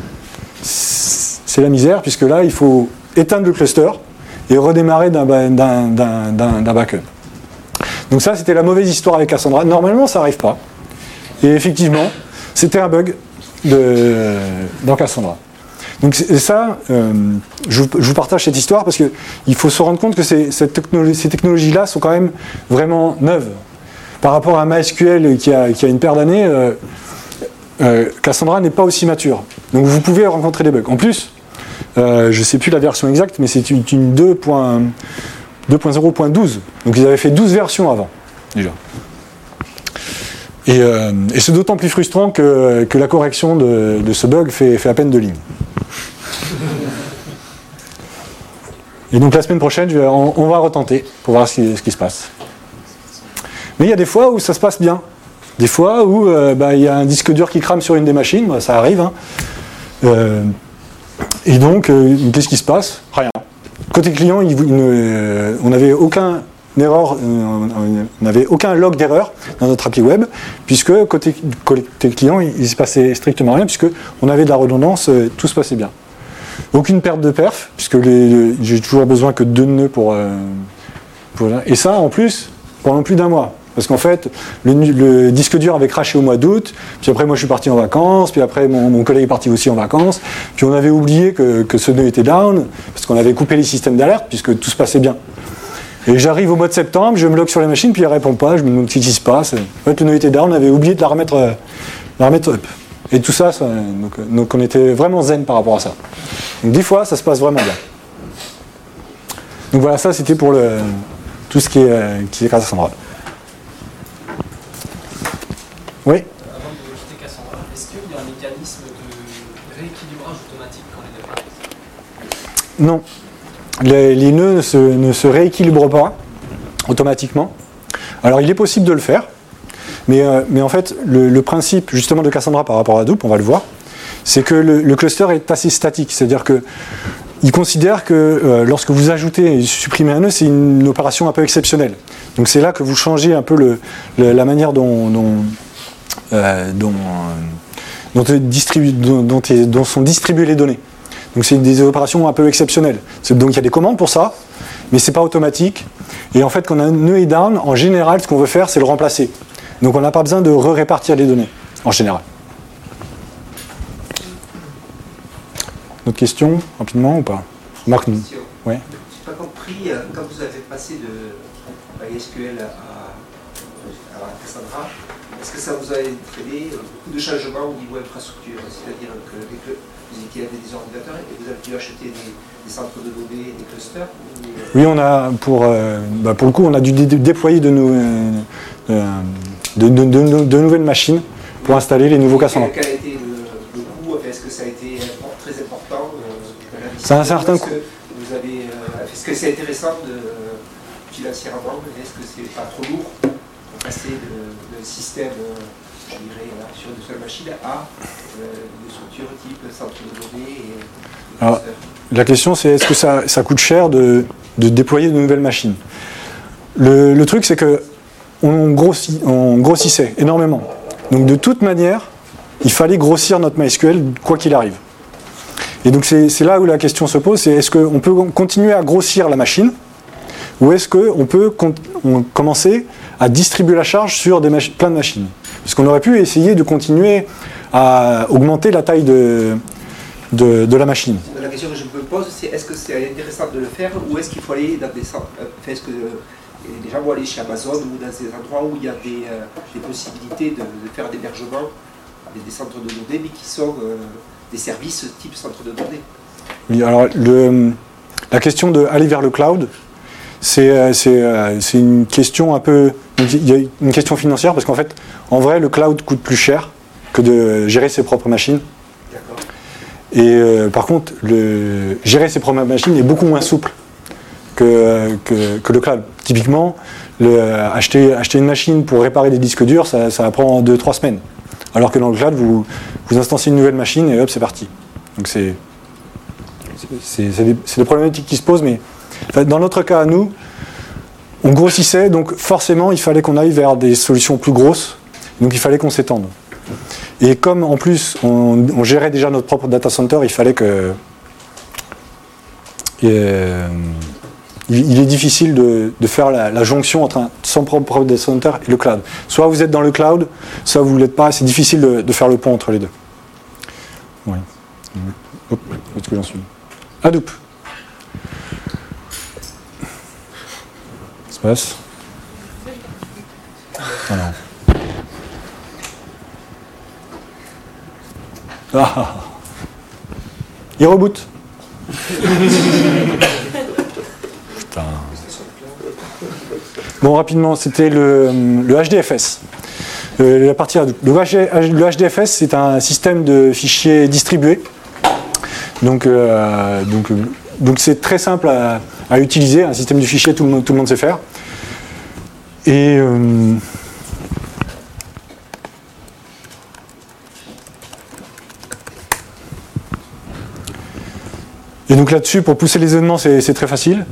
la misère, puisque là, il faut éteindre le cluster et redémarrer d'un backup. Donc ça, c'était la mauvaise histoire avec Cassandra. Normalement, ça n'arrive pas. Et effectivement, c'était un bug dans Cassandra. Donc ça, je vous partage cette histoire parce qu'il faut se rendre compte que ces technologies-là sont quand même vraiment neuves. Par rapport à MySQL qui a une paire d'années, Cassandra n'est pas aussi mature. Donc vous pouvez rencontrer des bugs. En plus, je ne sais plus la version exacte, mais c'est une 2.0.12. Donc ils avaient fait 12 versions avant, déjà. Et c'est d'autant plus frustrant que la correction de ce bug fait à peine 2 lignes. Et donc la semaine prochaine, on va retenter pour voir ce qui se passe. Mais il y a des fois où ça se passe bien. Des fois où il y a un disque dur qui crame sur une des machines, ça arrive. Hein. Et donc, qu'est-ce qui se passe? Rien. Côté client, on n'avait aucun erreur, on n'avait aucun log d'erreur dans notre appli web, puisque côté client, il ne se passait strictement rien, puisque on avait de la redondance, tout se passait bien. Aucune perte de perf, puisque j'ai toujours besoin que de 2 nœuds pour et ça, en plus, pendant plus d'1 mois. Parce qu'en fait, le disque dur avait crashé au mois d'août, puis après moi je suis parti en vacances, puis après mon collègue est parti aussi en vacances, puis on avait oublié que ce nœud était down, parce qu'on avait coupé les systèmes d'alerte, puisque tout se passait bien. Et j'arrive au mois de septembre, je me log sur la machine, puis elle ne répond pas, je me demande ce qui se passe. En fait, le nœud était down, on avait oublié de la remettre up. Et tout ça, donc on était vraiment zen par rapport à ça. Donc des fois, ça se passe vraiment bien. Donc voilà, ça c'était pour tout ce qui est Cassandra. Oui. Avant de quitter Cassandra, est-ce qu'il y a un mécanisme de rééquilibrage automatique quand les départs? Non. Les nœuds ne se rééquilibrent pas automatiquement. Alors il est possible de le faire, mais en fait le principe justement de Cassandra par rapport à Hadoop, on va le voir, c'est que le cluster est assez statique, c'est-à-dire que il considère que lorsque vous ajoutez et supprimez un nœud, c'est une opération un peu exceptionnelle. Donc c'est là que vous changez un peu la manière dont sont distribuées les données. Donc c'est des opérations un peu exceptionnelles. Donc il y a des commandes pour ça, mais c'est pas automatique. Et en fait, quand un nœud est down, en général, ce qu'on veut faire, c'est le remplacer. Donc on n'a pas besoin de répartir les données, en général. D'autres questions, rapidement, ou pas? Marc, nous. Ouais. Je n'ai pas compris, quand vous avez passé de MySQL à Cassandra, est-ce que ça vous a entraîné beaucoup de changements au niveau infrastructure? C'est-à-dire que vous étiez avec des ordinateurs et vous avez dû acheter des centres de données, des clusters? Oui, on a pour le coup, on a dû déployer de nouvelles machines pour installer les nouveaux Cassandra. Quel a été le coût? Est-ce que ça a été très important? C'est un certain coût. Est-ce que c'est intéressant financièrement? Est-ce que c'est pas trop lourd pour passer de système, je dirais, sur une seule machine à une structure type centre de données et alors, la question c'est est-ce que ça coûte cher de déployer de nouvelles machines? Le truc c'est que on grossissait énormément. Donc de toute manière, il fallait grossir notre MySQL quoi qu'il arrive. Et donc c'est là où la question se pose, c'est est-ce qu'on peut continuer à grossir la machine ou est-ce qu'on peut commencer à distribuer la charge sur plein de machines? Parce qu'on aurait pu essayer de continuer à augmenter la taille de la machine. La question que je me pose, c'est est-ce que c'est intéressant de le faire ou est-ce qu'il faut aller dans des centres? Est-ce qu'il Et les gens vont aller chez Amazon ou dans des endroits où il y a des possibilités de faire d'hébergement, des centres de données, mais qui sont des services type centre de données. Oui, alors la question d'aller vers le cloud, c'est une question un peu... Il y a une question financière, parce qu'en fait, en vrai, le cloud coûte plus cher que de gérer ses propres machines. Et par contre, gérer ses propres machines est beaucoup moins souple que le cloud. Typiquement, acheter une machine pour réparer des disques durs, ça prend 2-3 semaines. Alors que dans le cloud, vous instanciez une nouvelle machine et hop, c'est parti. Donc c'est des problématiques qui se posent, mais enfin, dans notre cas à nous, on grossissait, donc forcément il fallait qu'on aille vers des solutions plus grosses, donc il fallait qu'on s'étende. Et comme en plus on gérait déjà notre propre data center, il fallait que... il est difficile de faire la jonction entre son propre data center et le cloud. Soit vous êtes dans le cloud, soit vous ne l'êtes pas, c'est difficile de faire le pont entre les deux. Oui. Hop, où est-ce que j'en suis ? Hadoop. Ça se passe ? Ah non. Ah. Il reboot. Putain. Bon, rapidement, c'était le HDFS. La partie Hadoop. Le HDFS, c'est un système de fichiers distribués. Donc c'est très simple à utiliser. Un système de fichiers, tout le monde sait faire. Et donc là-dessus, pour pousser les événements, c'est très facile.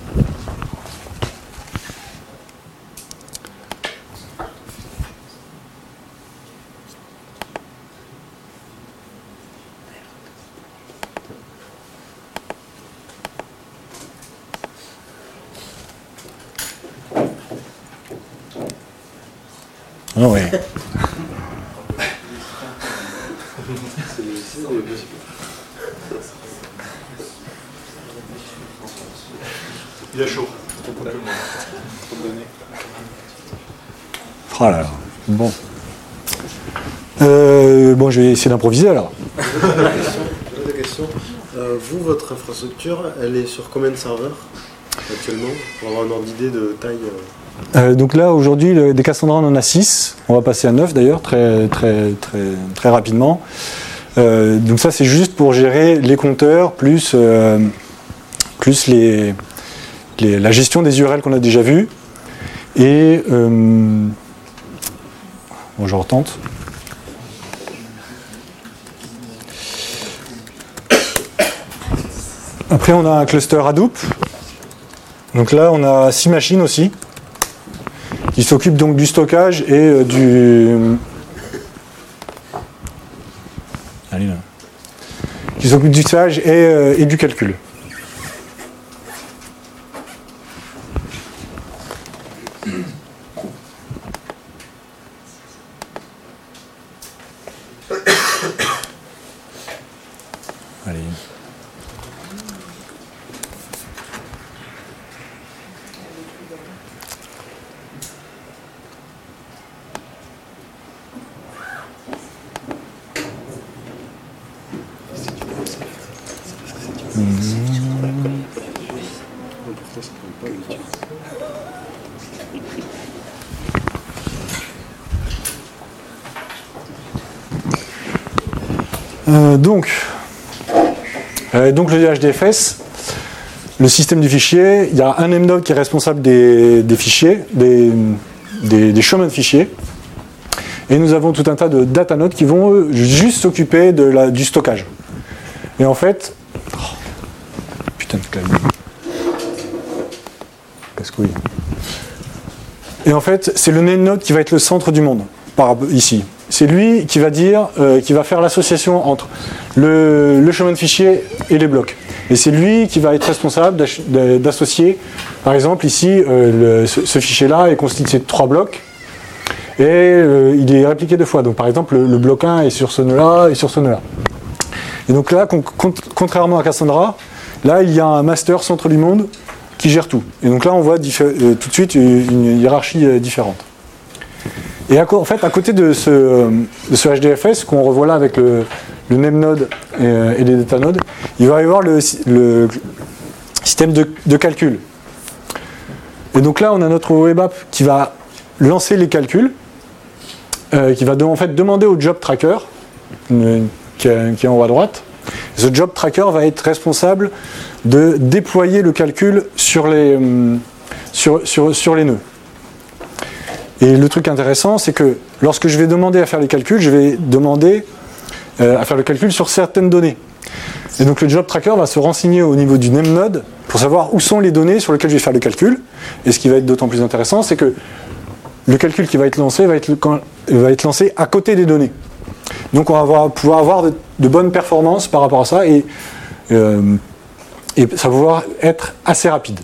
Ah oui. Il a chaud. Oh là là. Bon. Bon, je vais essayer d'improviser alors. Deux questions. Vous, votre infrastructure, elle est sur combien de serveurs actuellement, pour avoir un ordre d'idée de taille Donc là, aujourd'hui, des Cassandra, on en a 6. On va passer à 9 d'ailleurs, très rapidement. Donc ça, c'est juste pour gérer les compteurs, plus la gestion des URL qu'on a déjà vues. Et bon, je retente. Après, on a un cluster Hadoop. Donc là, on a 6 machines aussi, qui s'occupent donc du stockage et qui s'occupent du stockage et du calcul. Allez. Donc le HDFS, le système du fichier, il y a un mnode qui est responsable des fichiers, des chemins de fichiers, et nous avons tout un tas de data nodes qui vont juste s'occuper du stockage. Et en fait, putain de clavier, casse-couille. Et en fait, c'est le node qui va être le centre du monde, ici. C'est lui qui va qui va faire l'association entre le chemin de fichier et les blocs. Et c'est lui qui va être responsable d'associer, par exemple ici, ce fichier-là est constitué de 3 blocs, et il est répliqué 2 fois. Donc par exemple, le bloc 1 est sur ce nœud-là et sur ce nœud-là. Et donc là, contrairement à Cassandra, là il y a un master centre du monde qui gère tout. Et donc là, on voit tout de suite une hiérarchie différente. Et en fait, à côté de ce HDFS, qu'on revoit là avec le NameNode et les datanodes, il va y avoir le système de calcul. Et donc là, on a notre web app qui va lancer les calculs, qui va en fait demander au job tracker, qui est en haut à droite. Ce job tracker va être responsable de déployer le calcul sur les nœuds. Et le truc intéressant, c'est que lorsque je vais demander à faire les calculs, je vais demander à faire le calcul sur certaines données. Et donc le job tracker va se renseigner au niveau du NameNode pour savoir où sont les données sur lesquelles je vais faire le calcul. Et ce qui va être d'autant plus intéressant, c'est que le calcul qui va être lancé va être lancé à côté des données. Donc on va pouvoir avoir de bonnes performances par rapport à ça et ça va pouvoir être assez rapide.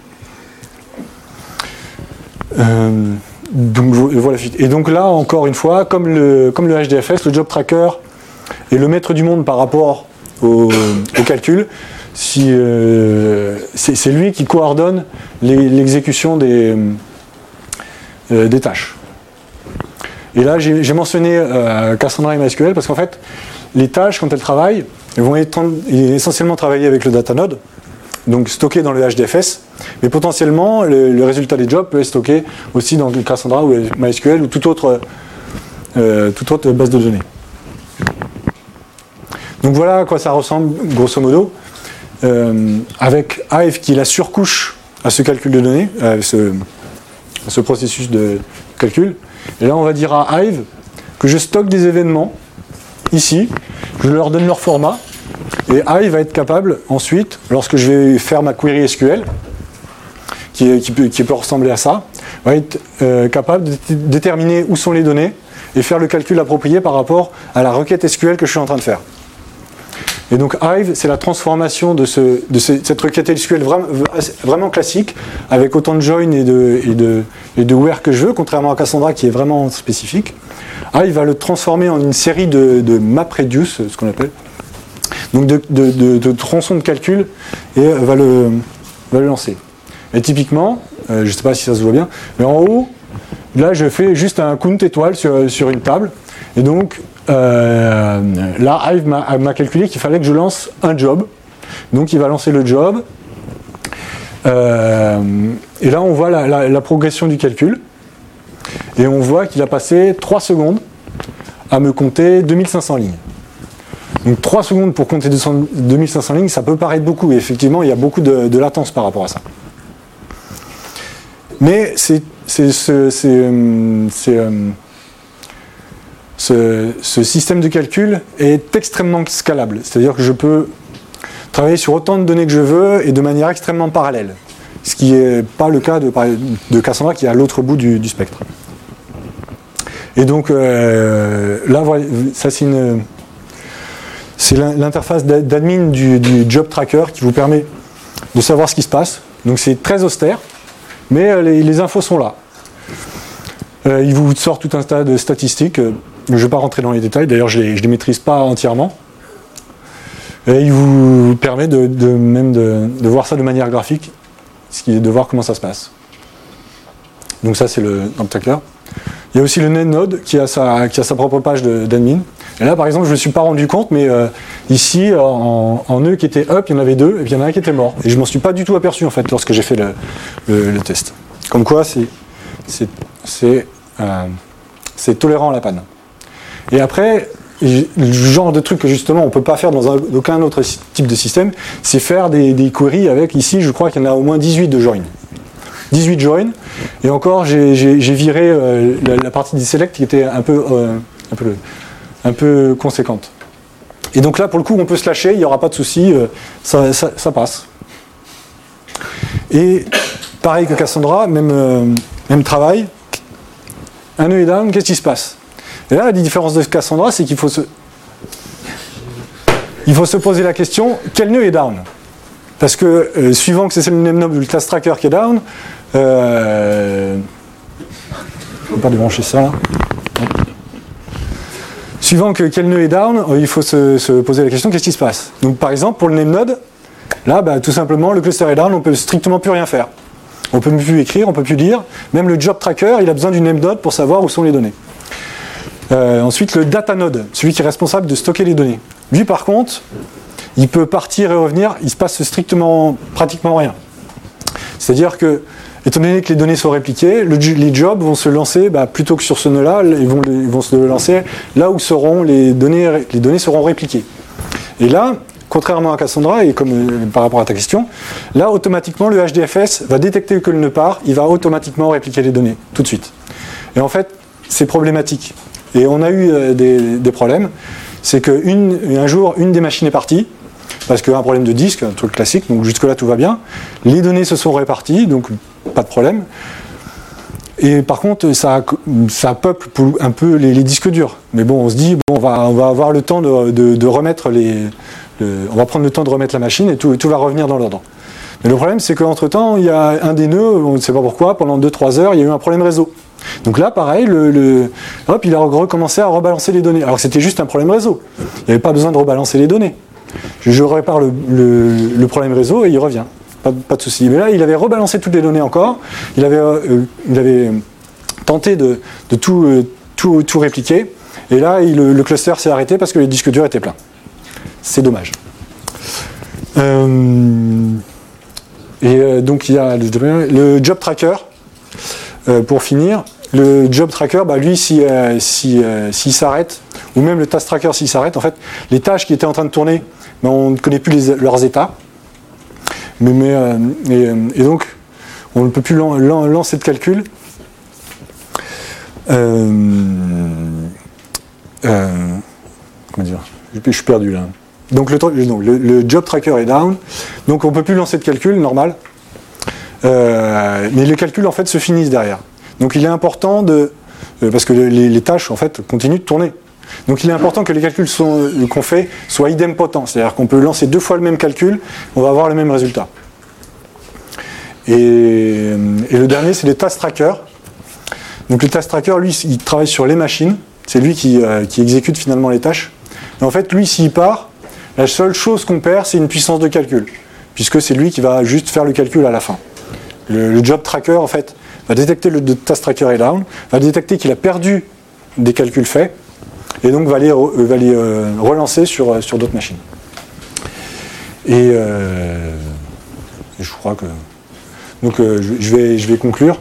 Donc voilà. Et donc là, encore une fois, comme le HDFS, le job tracker est le maître du monde par rapport au calcul. C'est lui qui coordonne l'exécution des tâches. Et là, j'ai mentionné Cassandra et MySQL parce qu'en fait, les tâches, quand elles travaillent, elles vont essentiellement travailler avec le datanode, donc stocké dans le HDFS, mais potentiellement, le résultat des jobs peut être stocké aussi dans Cassandra ou MySQL ou toute autre base de données. Donc voilà à quoi ça ressemble, grosso modo, avec Hive qui est la surcouche à ce calcul de données, à ce processus de calcul. Et là, on va dire à Hive que je stocke des événements ici, je leur donne leur format, et Hive va être capable ensuite, lorsque je vais faire ma query SQL, qui peut ressembler à ça, va être capable de déterminer où sont les données et faire le calcul approprié par rapport à la requête SQL que je suis en train de faire. Et donc Hive, c'est la transformation de cette requête SQL vraiment classique, avec autant de join et de where que je veux, contrairement à Cassandra qui est vraiment spécifique. Hive va le transformer en une série de MapReduce, ce qu'on appelle, donc de tronçons de calcul, et va le lancer. Et typiquement, je ne sais pas si ça se voit bien, mais en haut, là je fais juste un count étoile sur une table, et donc là Hive m'a calculé qu'il fallait que je lance un job, donc il va lancer le job, et là on voit la progression du calcul, et on voit qu'il a passé 3 secondes à me compter 2500 lignes. Donc 3 secondes pour compter 2500 lignes, ça peut paraître beaucoup, et effectivement il y a beaucoup de latence par rapport à ça. Mais ce système de calcul est extrêmement scalable. C'est-à-dire que je peux travailler sur autant de données que je veux et de manière extrêmement parallèle. Ce qui n'est pas le cas de Cassandra qui est à l'autre bout du spectre. Et donc là, voilà, ça c'est l'interface d'admin du job tracker qui vous permet de savoir ce qui se passe. Donc c'est très austère, mais les infos sont là. Il vous sort tout un tas de statistiques. Je ne vais pas rentrer dans les détails, d'ailleurs je ne les maîtrise pas entièrement. Et il vous permet de voir ça de manière graphique, ce qui est de voir comment ça se passe. Donc ça c'est le tracker. Il y a aussi le NameNode qui a sa propre page d'admin. Et là par exemple je ne me suis pas rendu compte, mais ici en nœud qui était up, il y en avait 2, et puis il y en a un qui était mort. Et je ne m'en suis pas du tout aperçu en fait lorsque j'ai fait le test. Comme quoi c'est tolérant à la panne. Et après, le genre de truc que justement on ne peut pas faire dans aucun autre type de système, c'est faire des queries avec, ici je crois qu'il y en a au moins 18 de join. 18 join, et encore j'ai viré la partie du select qui était un peu conséquente. Et donc là pour le coup on peut se lâcher, il n'y aura pas de souci, ça passe. Et pareil que Cassandra, même travail, un nœud est down, qu'est-ce qui se passe? Et là la différence de Cassandra c'est qu'il faut se poser la question, quel nœud est down? Parce que suivant que c'est le NameNode ou le class tracker qui est down, je ne vais pas débrancher ça là. Suivant quel nœud est down, il faut se poser la question, qu'est-ce qui se passe? Donc par exemple pour le NameNode, Là, tout simplement, le cluster est down, on ne peut strictement plus rien faire. On ne peut plus écrire, on ne peut plus lire. Même le job tracker, il a besoin d'une node pour savoir où sont les données. Ensuite, le data node, celui qui est responsable de stocker les données. Lui, par contre, il peut partir et revenir, il se passe pratiquement rien. C'est-à-dire que, étant donné que les données sont répliquées, les jobs vont se lancer, plutôt que sur ce nœud-là, ils vont se lancer là où les données seront répliquées. Et là, contrairement à Cassandra, et comme par rapport à ta question, là, automatiquement, le HDFS va détecter que le nœud part, il va automatiquement répliquer les données, tout de suite. Et en fait, c'est problématique. Et on a eu des problèmes. C'est qu'un jour, une des machines est partie, parce qu'il y a un problème de disque, un truc classique, donc jusque-là tout va bien. Les données se sont réparties, donc pas de problème. Et par contre, ça peuple un peu les disques durs. Mais bon, on se dit, on va avoir le temps de remettre on va prendre le temps de remettre la machine et tout va revenir dans l'ordre. Mais le problème, c'est qu'entre-temps, il y a un des nœuds, on ne sait pas pourquoi, pendant 2-3 heures, il y a eu un problème réseau. Donc là, pareil, il a recommencé à rebalancer les données. Alors que c'était juste un problème réseau. Il n'y avait pas besoin de rebalancer les données. Je répare le problème réseau et il revient. Pas de souci. Mais là, il avait rebalancé toutes les données encore. Il avait tenté de tout répliquer. Et là, le cluster s'est arrêté parce que les disques durs étaient pleins. C'est dommage. Donc il y a le job tracker. Pour finir, le job tracker, lui, s'il s'arrête, ou même le task tracker s'il s'arrête, en fait, les tâches qui étaient en train de tourner, on ne connaît plus leurs états. Et donc, on ne peut plus lancer de calcul. Comment dire ? Je suis perdu là. Donc le job tracker est down, donc on ne peut plus lancer de calcul, normal. Mais les calculs en fait se finissent derrière. Donc il est important parce que les tâches en fait continuent de tourner. Donc il est important que les calculs qu'on fait soient idempotents, c'est-à-dire qu'on peut lancer 2 fois le même calcul, on va avoir le même résultat. Et le dernier c'est les task trackers. Donc le task tracker lui il travaille sur les machines, c'est lui qui exécute finalement les tâches. Et en fait lui s'il part, la seule chose qu'on perd c'est une puissance de calcul, puisque c'est lui qui va juste faire le calcul à la fin. Le job tracker, en fait, va détecter le task tracker est down, va détecter qu'il a perdu des calculs faits, et donc va les relancer sur d'autres machines. Et je crois que... Donc je vais conclure.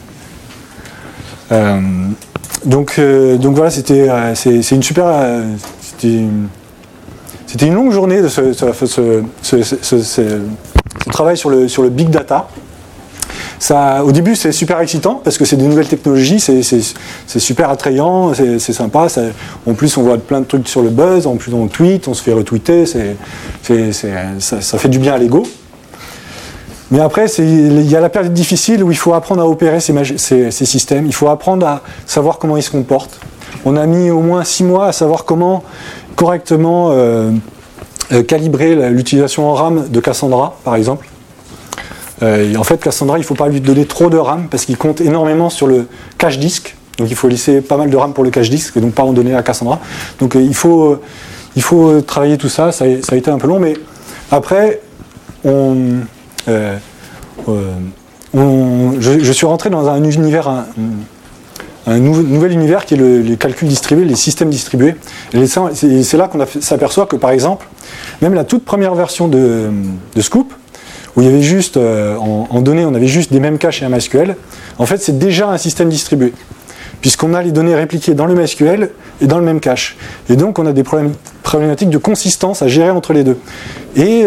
Donc voilà, c'était une super... C'était une longue journée de ce travail sur le big data. Au début, c'est super excitant parce que c'est des nouvelles technologies, c'est super attrayant, c'est sympa. En plus, on voit plein de trucs sur le buzz, en plus on tweet, on se fait retweeter, ça fait du bien à l'ego. Mais après, il y a la période difficile où il faut apprendre à opérer ces systèmes, il faut apprendre à savoir comment ils se comportent. On a mis au moins 6 mois à savoir comment correctement calibrer l'utilisation en RAM de Cassandra, par exemple. En fait, Cassandra, il ne faut pas lui donner trop de RAM parce qu'il compte énormément sur le cache disque. Donc il faut laisser pas mal de RAM pour le cache disque et donc pas en donner à Cassandra. Donc il faut travailler tout ça. Ça a été un peu long, mais après, je suis rentré dans un univers, un nouvel univers qui est les calculs distribués, les systèmes distribués. Et c'est là qu'on s'aperçoit que, par exemple, même la toute première version de Scoop, où il y avait juste, en données, on avait juste des mêmes caches et un MySQL, en fait, c'est déjà un système distribué, puisqu'on a les données répliquées dans le MySQL et dans le même cache. Et donc, on a des problématiques de consistance à gérer entre les deux. Et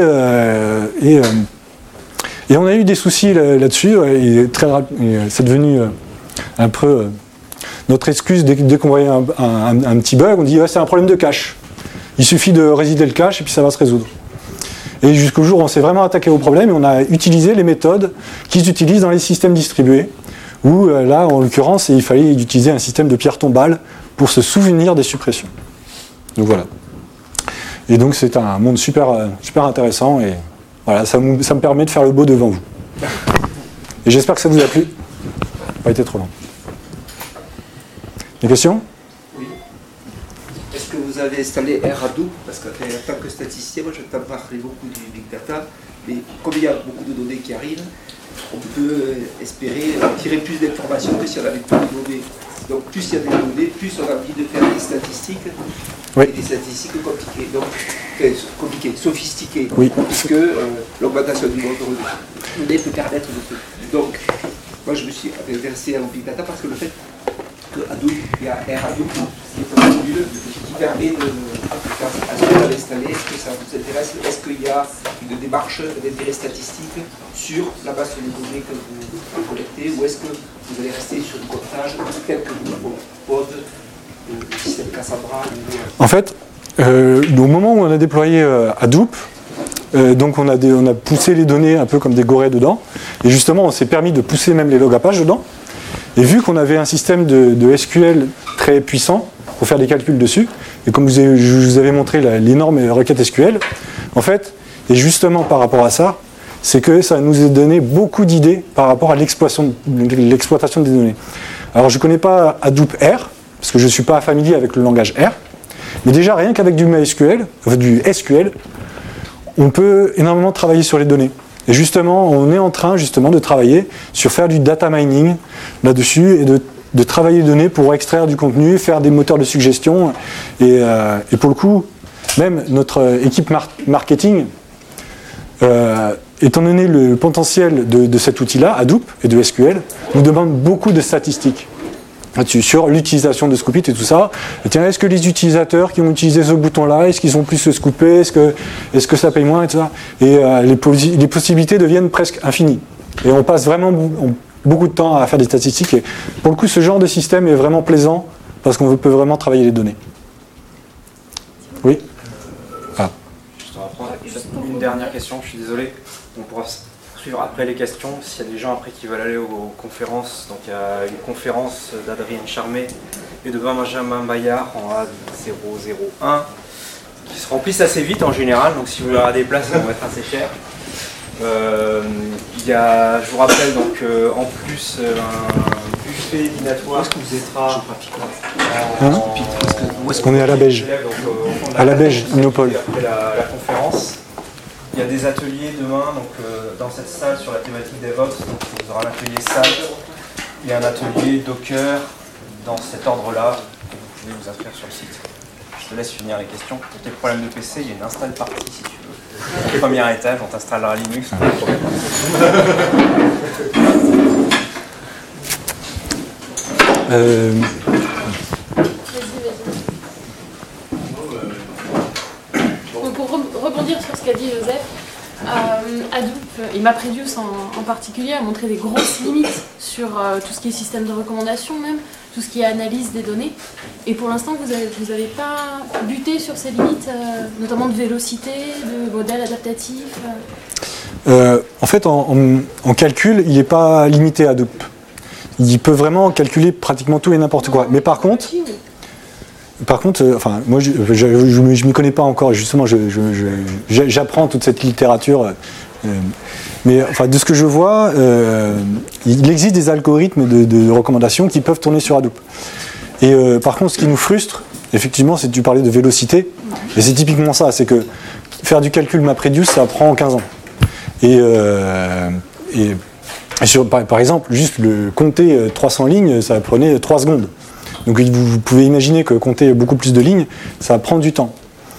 on a eu des soucis là-dessus, et c'est devenu un peu notre excuse dès qu'on voyait un petit bug, on dit c'est un problème de cache. Il suffit de résider le cache et puis ça va se résoudre. Et jusqu'au jour où on s'est vraiment attaqué au problème et on a utilisé les méthodes qu'ils utilisent dans les systèmes distribués, où là, en l'occurrence, il fallait utiliser un système de pierre tombale pour se souvenir des suppressions. Donc voilà. Et donc c'est un monde super intéressant et voilà, ça me permet de faire le beau devant vous. Et j'espère que ça vous a plu. Ça n'a pas été trop long. Des questions ? Oui. Est-ce que vous vous avez installé R Hadoop, parce qu'en tant que statisticien, moi je t'en parlerai beaucoup du Big Data, mais comme il y a beaucoup de données qui arrivent, on peut espérer tirer plus d'informations que si on avait peu de données. Donc plus il y a des données, plus on a envie de faire des statistiques, Oui. et des statistiques compliquées, donc compliquées, sophistiquées, Oui. puisque l'augmentation du nombre de données peut permettre de tout. Donc, moi je me suis intéressé au Big Data parce que le fait que Hadoop, il y a R Hadoop, qui est un module qui permet de l'installer. Est-ce que ça vous intéresse? Est-ce qu'il y a une démarche d'intérêt statistique sur la base de données que vous collectez, ou est-ce que vous allez rester sur du comptage tel que vous propose le système Cassandra En fait, au moment où on a déployé Hadoop, donc on a poussé les données un peu comme des gorées dedans, et justement on s'est permis de pousser même les log à page dedans. Et vu qu'on avait un système de SQL très puissant pour faire des calculs dessus, et comme je vous avais montré l'énorme requête SQL, en fait, et justement par rapport à ça, c'est que ça nous a donné beaucoup d'idées par rapport à l'exploitation des données. Alors je ne connais pas Hadoop R, parce que je ne suis pas familier avec le langage R, mais déjà rien qu'avec du MySQL, enfin du SQL, on peut énormément travailler sur les données. Et justement, on est en train justement de travailler sur faire du data mining là-dessus et de travailler les données pour extraire du contenu, faire des moteurs de suggestion. Et pour le coup, même notre équipe marketing, étant donné le potentiel de cet outil-là, Hadoop et de SQL, nous demande beaucoup de statistiques là-dessus, sur l'utilisation de Scoopit et tout ça. Et tiens, est-ce que les utilisateurs qui ont utilisé ce bouton-là, est-ce qu'ils ont plus se scooper, est-ce que ça paye moins, et tout ça. Et les possibilités deviennent presque infinies. Et on passe vraiment beaucoup de temps à faire des statistiques. Et pour le coup, ce genre de système est vraiment plaisant parce qu'on peut vraiment travailler les données. Oui. Juste une dernière question, je suis désolé. On pourra suivre après les questions. S'il y a des gens après qui veulent aller aux conférences, donc il y a une conférence d'Adrien Charmé et de Benjamin Bayard en A001 qui se remplissent assez vite en général, donc si vous voulez avoir des places, ça va être assez cher. Il y a, je vous rappelle donc en plus un buffet dînatoire. Où est-ce que vous êtes Où est-ce qu'on est à la Beige? À la Beige, Innopol. Après la conférence. Il y a des ateliers demain donc, dans cette salle sur la thématique DevOps. Donc, vous aurez un atelier salle et un atelier Docker dans cet ordre-là. Vous pouvez vous inscrire sur le site. Je te laisse finir les questions. Pour tes problèmes de PC, il y a une install partie si tu veux. Au premier étage, on t'installera Linux. Pas de problème. Pour rebondir sur ce qu'a dit Joseph, Hadoop et MapReduce en particulier a montré des grosses limites sur tout ce qui est système de recommandation même, tout ce qui est analyse des données. Et pour l'instant, vous n'avez pas buté sur ces limites, notamment de vélocité, de modèles adaptatifs En fait, en calcul, il n'est pas limité à Hadoop. Il peut vraiment calculer pratiquement tout et n'importe quoi. Mais par contre, enfin, moi, je ne m'y connais pas encore. Justement, j'apprends toute cette littérature. Mais enfin, de ce que je vois, il existe des algorithmes de recommandation qui peuvent tourner sur Hadoop. Et par contre, ce qui nous frustre, effectivement, c'est que tu parlais de vélocité. Et c'est typiquement ça. C'est que faire du calcul MapReduce, ça prend 15 ans. Et par exemple, juste compter 300 lignes, ça prenait 3 secondes. Donc vous pouvez imaginer que compter beaucoup plus de lignes, ça prend du temps.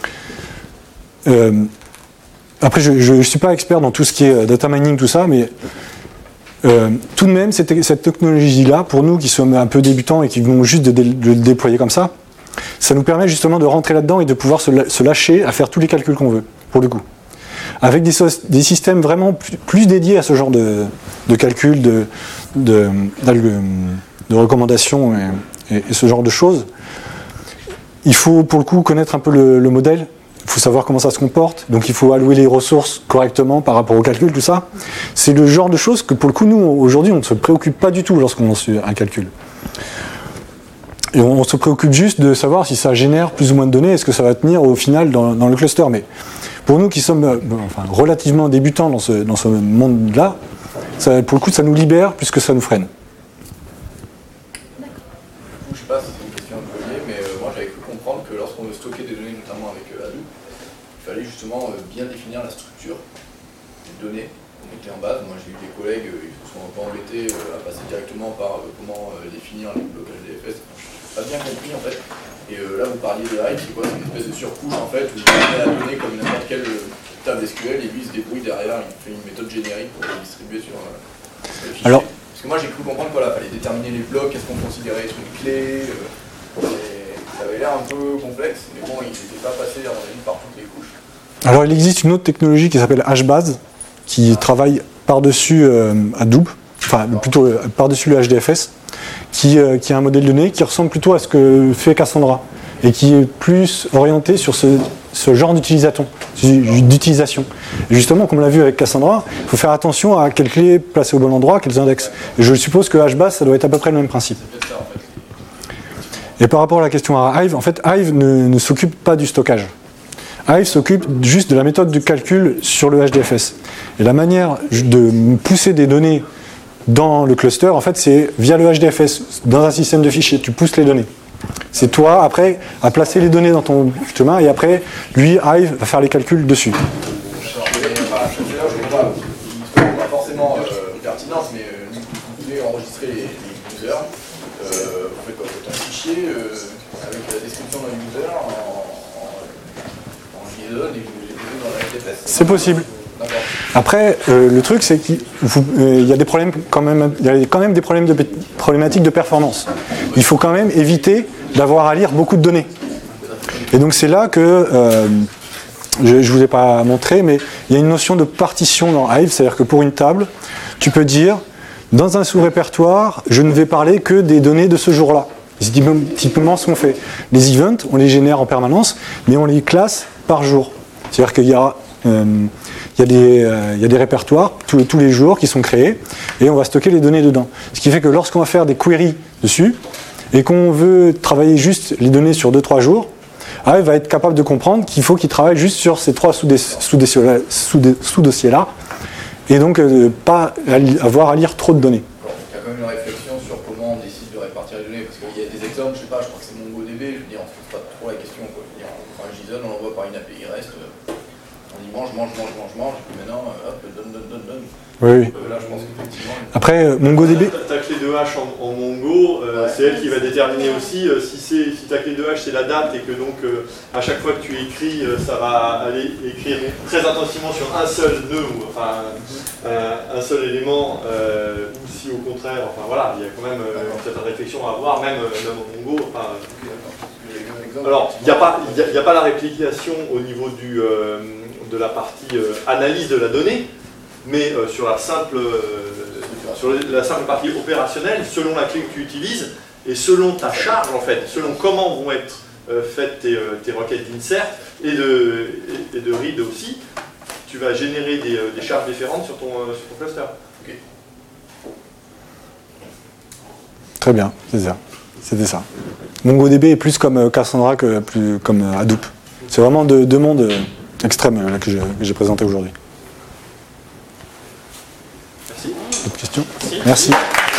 Après, je ne suis pas expert dans tout ce qui est data mining, tout ça, mais tout de même, cette technologie-là, pour nous qui sommes un peu débutants et qui venons juste de le déployer comme ça nous permet justement de rentrer là-dedans et de pouvoir se lâcher à faire tous les calculs qu'on veut, pour le coup. Avec des systèmes vraiment plus dédiés à ce genre de calcul, de recommandations et ce genre de choses. Il faut pour le coup connaître un peu le modèle, il faut savoir comment ça se comporte, donc il faut allouer les ressources correctement par rapport au calcul, tout ça. C'est le genre de choses que pour le coup, nous, aujourd'hui, on ne se préoccupe pas du tout lorsqu'on lance un calcul. Et on se préoccupe juste de savoir si ça génère plus ou moins de données, est-ce que ça va tenir au final dans le cluster. Mais pour nous qui sommes relativement débutants dans ce monde-là, pour le coup, ça nous libère plus que ça nous freine. je sais pas si c'est une question un peu liée, mais moi j'avais cru comprendre que lorsqu'on veut stocker des données, notamment avec Hadoop, il fallait justement bien définir la structure des données qu'on mettait en base. Moi j'ai eu des collègues, ils se sont un peu embêtés à passer directement par comment définir les blocs HDFS. Je n'ai pas bien compris en fait. Et là vous parliez de Hive, c'est quoi? C'est une espèce de surcouche en fait, où vous mettez la donnée comme n'importe quelle table SQL et lui il se débrouille derrière, il fait une méthode générique pour le distribuer sur le fichier. Alors, parce que moi j'ai cru comprendre qu'il fallait déterminer les blocs, qu'est-ce qu'on considérait être une clé, et ça avait l'air un peu complexe, mais bon, il n'était pas passé à mon avis par toutes les couches. Alors il existe une autre technologie qui s'appelle HBase, qui travaille par-dessus Hadoop, enfin plutôt par-dessus le HDFS, qui a un modèle de données qui ressemble plutôt à ce que fait Cassandra, et qui est plus orienté sur ce genre d'utilisation. Et justement, comme on l'a vu avec Cassandra, il faut faire attention à quelles clés placer au bon endroit, quels index. Et je suppose que HBase, ça doit être à peu près le même principe. C'est peut-être ça en fait. Et par rapport à la question à Hive, en fait, Hive ne s'occupe pas du stockage. Hive s'occupe juste de la méthode de calcul sur le HDFS. Et la manière de pousser des données dans le cluster, en fait, c'est via le HDFS, dans un système de fichiers, tu pousses les données. C'est toi, après, à placer les données dans ton chemin, et après, lui, Hive, va faire les calculs dessus. Je ne trouve pas forcément pertinence, mais vous pouvez enregistrer les users. Vous faites quoi? Vous faites un fichier avec la description d'un user en JSON et vous les mettez dans la HDFS. C'est possible. D'accord. Après, le truc, c'est qu'il y a des problèmes quand même, il y a quand même des problématiques de performance. Il faut quand même éviter d'avoir à lire beaucoup de données. Et donc c'est là que, je ne vous ai pas montré, mais il y a une notion de partition dans Hive, c'est-à-dire que pour une table, tu peux dire, dans un sous-répertoire, je ne vais parler que des données de ce jour-là. C'est typiquement ce qu'on fait. Les events, on les génère en permanence, mais on les classe par jour. C'est-à-dire qu'il y a... il y a des répertoires tous les jours qui sont créés et on va stocker les données dedans. Ce qui fait que lorsqu'on va faire des queries dessus et qu'on veut travailler juste les données sur 2-3 jours, Hive va être capable de comprendre qu'il faut qu'il travaille juste sur ces 3 sous-dossiers-là et donc pas avoir à lire trop de données. Il y a quand même une réflexion sur comment on décide de répartir les données, parce qu'il y a des exemples, je sais pas, je crois que c'est MongoDB, je veux dire, on ne se pose pas trop la question, quoi. Je veux dire, on prend un JSON, on l'envoie par une API REST, on dit mange, et puis maintenant, hop, donne. Oui. Là, je pense qu'effectivement... Après, MongoDB... Ta clé de hash en Mongo, c'est elle qui va déterminer aussi si ta clé de hash c'est la date et que donc à chaque fois que tu écris, ça va aller écrire très intensivement sur un seul nœud, ou enfin un seul élément, ou si au contraire, enfin voilà, il y a quand même cette réflexion à avoir, même en Mongo. Enfin, alors, il n'y a pas la réplication au niveau de la partie analyse de la donnée, mais sur la simple partie opérationnelle, selon la clé que tu utilises, et selon ta charge en fait, selon comment vont être faites tes requêtes d'insert et de read aussi, tu vas générer des charges différentes sur ton cluster. Okay. Très bien, c'est ça. C'était ça. MongoDB est plus comme Cassandra que plus comme Hadoop. C'est vraiment deux mondes extrêmes là, que j'ai présenté aujourd'hui. Merci. D'autres questions ? Merci.